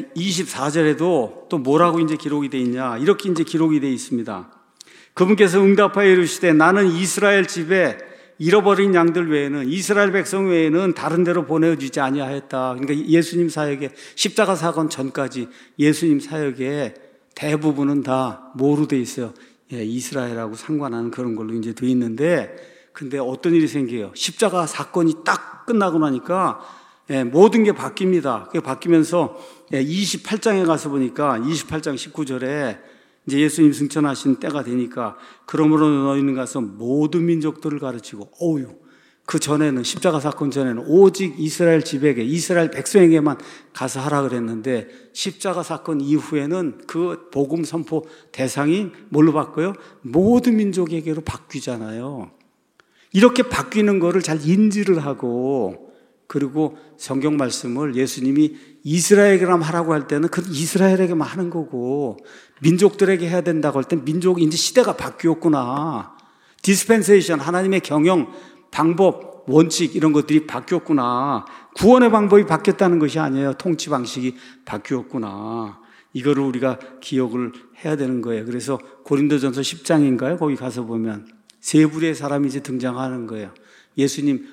24절에도 또 뭐라고 이제 기록이 되어 있냐? 이렇게 이제 기록이 되어 있습니다. 그분께서 응답하여 이르시되 나는 이스라엘 집에 잃어버린 양들 외에는 이스라엘 백성 외에는 다른 데로 보내주지 아니하였다. 그러니까 예수님 사역의 십자가 사건 전까지 예수님 사역의 대부분은 다 뭐로 되어 있어요? 이스라엘하고 상관하는 그런 걸로 이제 되어 있는데 근데 어떤 일이 생겨요? 십자가 사건이 딱 끝나고 나니까 모든 게 바뀝니다. 그게 바뀌면서 28장에 가서 보니까 28장 19절에 이제 예수님 승천하신 때가 되니까 그러므로 너희는 가서 모든 민족들을 가르치고 그 전에는 십자가 사건 전에는 오직 이스라엘 집에게 이스라엘 백성에게만 가서 하라 그랬는데 십자가 사건 이후에는 그 복음 선포 대상이 뭘로 바꿔요? 모든 민족에게로 바뀌잖아요. 이렇게 바뀌는 거를 잘 인지를 하고 그리고 성경 말씀을 예수님이 이스라엘에게만 하라고 할 때는 그 이스라엘에게만 하는 거고 민족들에게 해야 된다고 할 땐 민족이 이제 시대가 바뀌었구나. 디스펜세이션 하나님의 경영 방법, 원칙 이런 것들이 바뀌었구나. 구원의 방법이 바뀌었다는 것이 아니에요. 통치 방식이 바뀌었구나. 이거를 우리가 기억을 해야 되는 거예요. 그래서 고린도전서 10장인가요? 거기 가서 보면 세 부류의 사람이 이제 등장하는 거예요. 예수님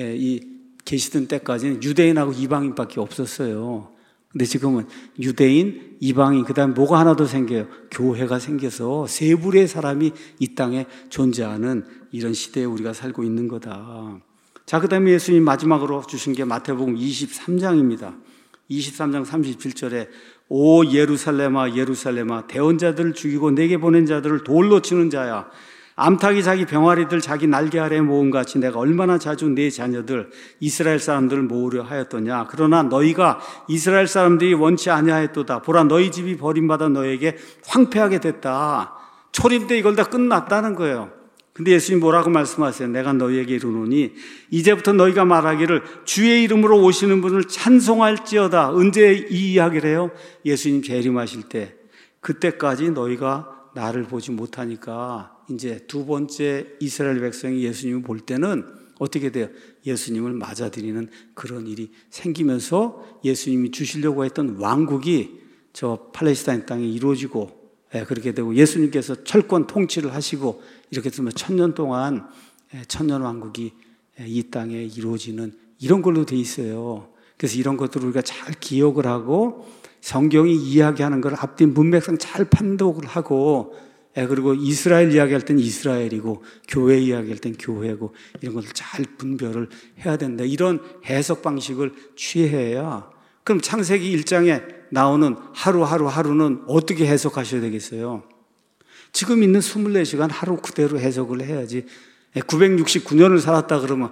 계시던 때까지는 유대인하고 이방인밖에 없었어요. 근데 지금은 유대인, 이방인, 그 다음에 뭐가 하나 더 생겨요? 교회가 생겨서 세 부류의 사람이 이 땅에 존재하는 이런 시대에 우리가 살고 있는 거다. 자, 그 다음에 예수님 마지막으로 주신 게 마태복음 23장입니다. 23장 37절에 오 예루살렘아 예루살렘아 대언자들을 죽이고 내게 보낸 자들을 돌로 치는 자야. 암탉이 자기 병아리들 자기 날개 아래 모음같이 내가 얼마나 자주 내 자녀들 이스라엘 사람들을 모으려 하였더냐. 그러나 너희가 이스라엘 사람들이 원치 아니하였도다. 보라 너희 집이 버림받아 너에게 황폐하게 됐다. 초림 때 이걸 다 끝났다는 거예요. 근데 예수님 뭐라고 말씀하세요? 내가 너희에게 이르노니 이제부터 너희가 말하기를 주의 이름으로 오시는 분을 찬송할지어다. 언제 이 이야기를 해요? 예수님 재림하실 때. 그때까지 너희가 나를 보지 못하니까 이제 두 번째 이스라엘 백성이 예수님을 볼 때는 어떻게 돼요? 예수님을 맞아들이는 그런 일이 생기면서 예수님이 주시려고 했던 왕국이 저 팔레스타인 땅에 이루어지고 그렇게 되고 예수님께서 철권 통치를 하시고 이렇게 되면 1000년 동안 천년 왕국이 이 땅에 이루어지는 이런 걸로 돼 있어요. 그래서 이런 것들을 우리가 잘 기억을 하고 성경이 이야기하는 걸 앞뒤 문맥상 잘 판독을 하고 그리고 이스라엘 이야기할 땐 이스라엘이고 교회 이야기할 땐 교회고 이런 것을 잘 분별을 해야 된다. 이런 해석 방식을 취해야 그럼 창세기 1장에 나오는 하루는 어떻게 해석하셔야 되겠어요? 지금 있는 24시간 하루 그대로 해석을 해야지 969년을 살았다 그러면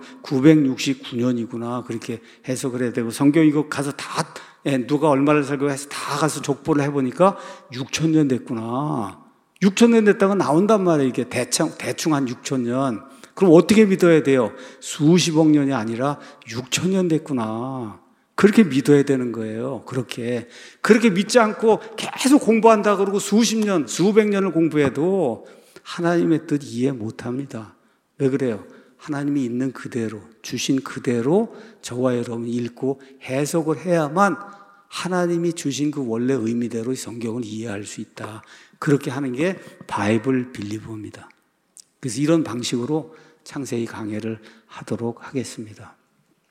969년이구나 그렇게 해석을 해야 되고 성경 이거 가서 다 누가 얼마를 살고 해서 다 가서 족보를 해보니까 6000년 됐구나. 6000년 됐다가 나온단 말이에요. 이게 대충 한 6000년. 그럼 어떻게 믿어야 돼요? 수십억 년이 아니라 6000년 됐구나. 그렇게 믿어야 되는 거예요. 그렇게 믿지 않고 계속 공부한다 그러고 수십 년, 수백 년을 공부해도 하나님의 뜻 이해 못합니다. 왜 그래요? 하나님이 있는 그대로, 주신 그대로 저와 여러분이 읽고 해석을 해야만 하나님이 주신 그 원래 의미대로 성경을 이해할 수 있다. 그렇게 하는 게 바이블 빌리버입니다. 그래서 이런 방식으로 창세기 강해를 하도록 하겠습니다.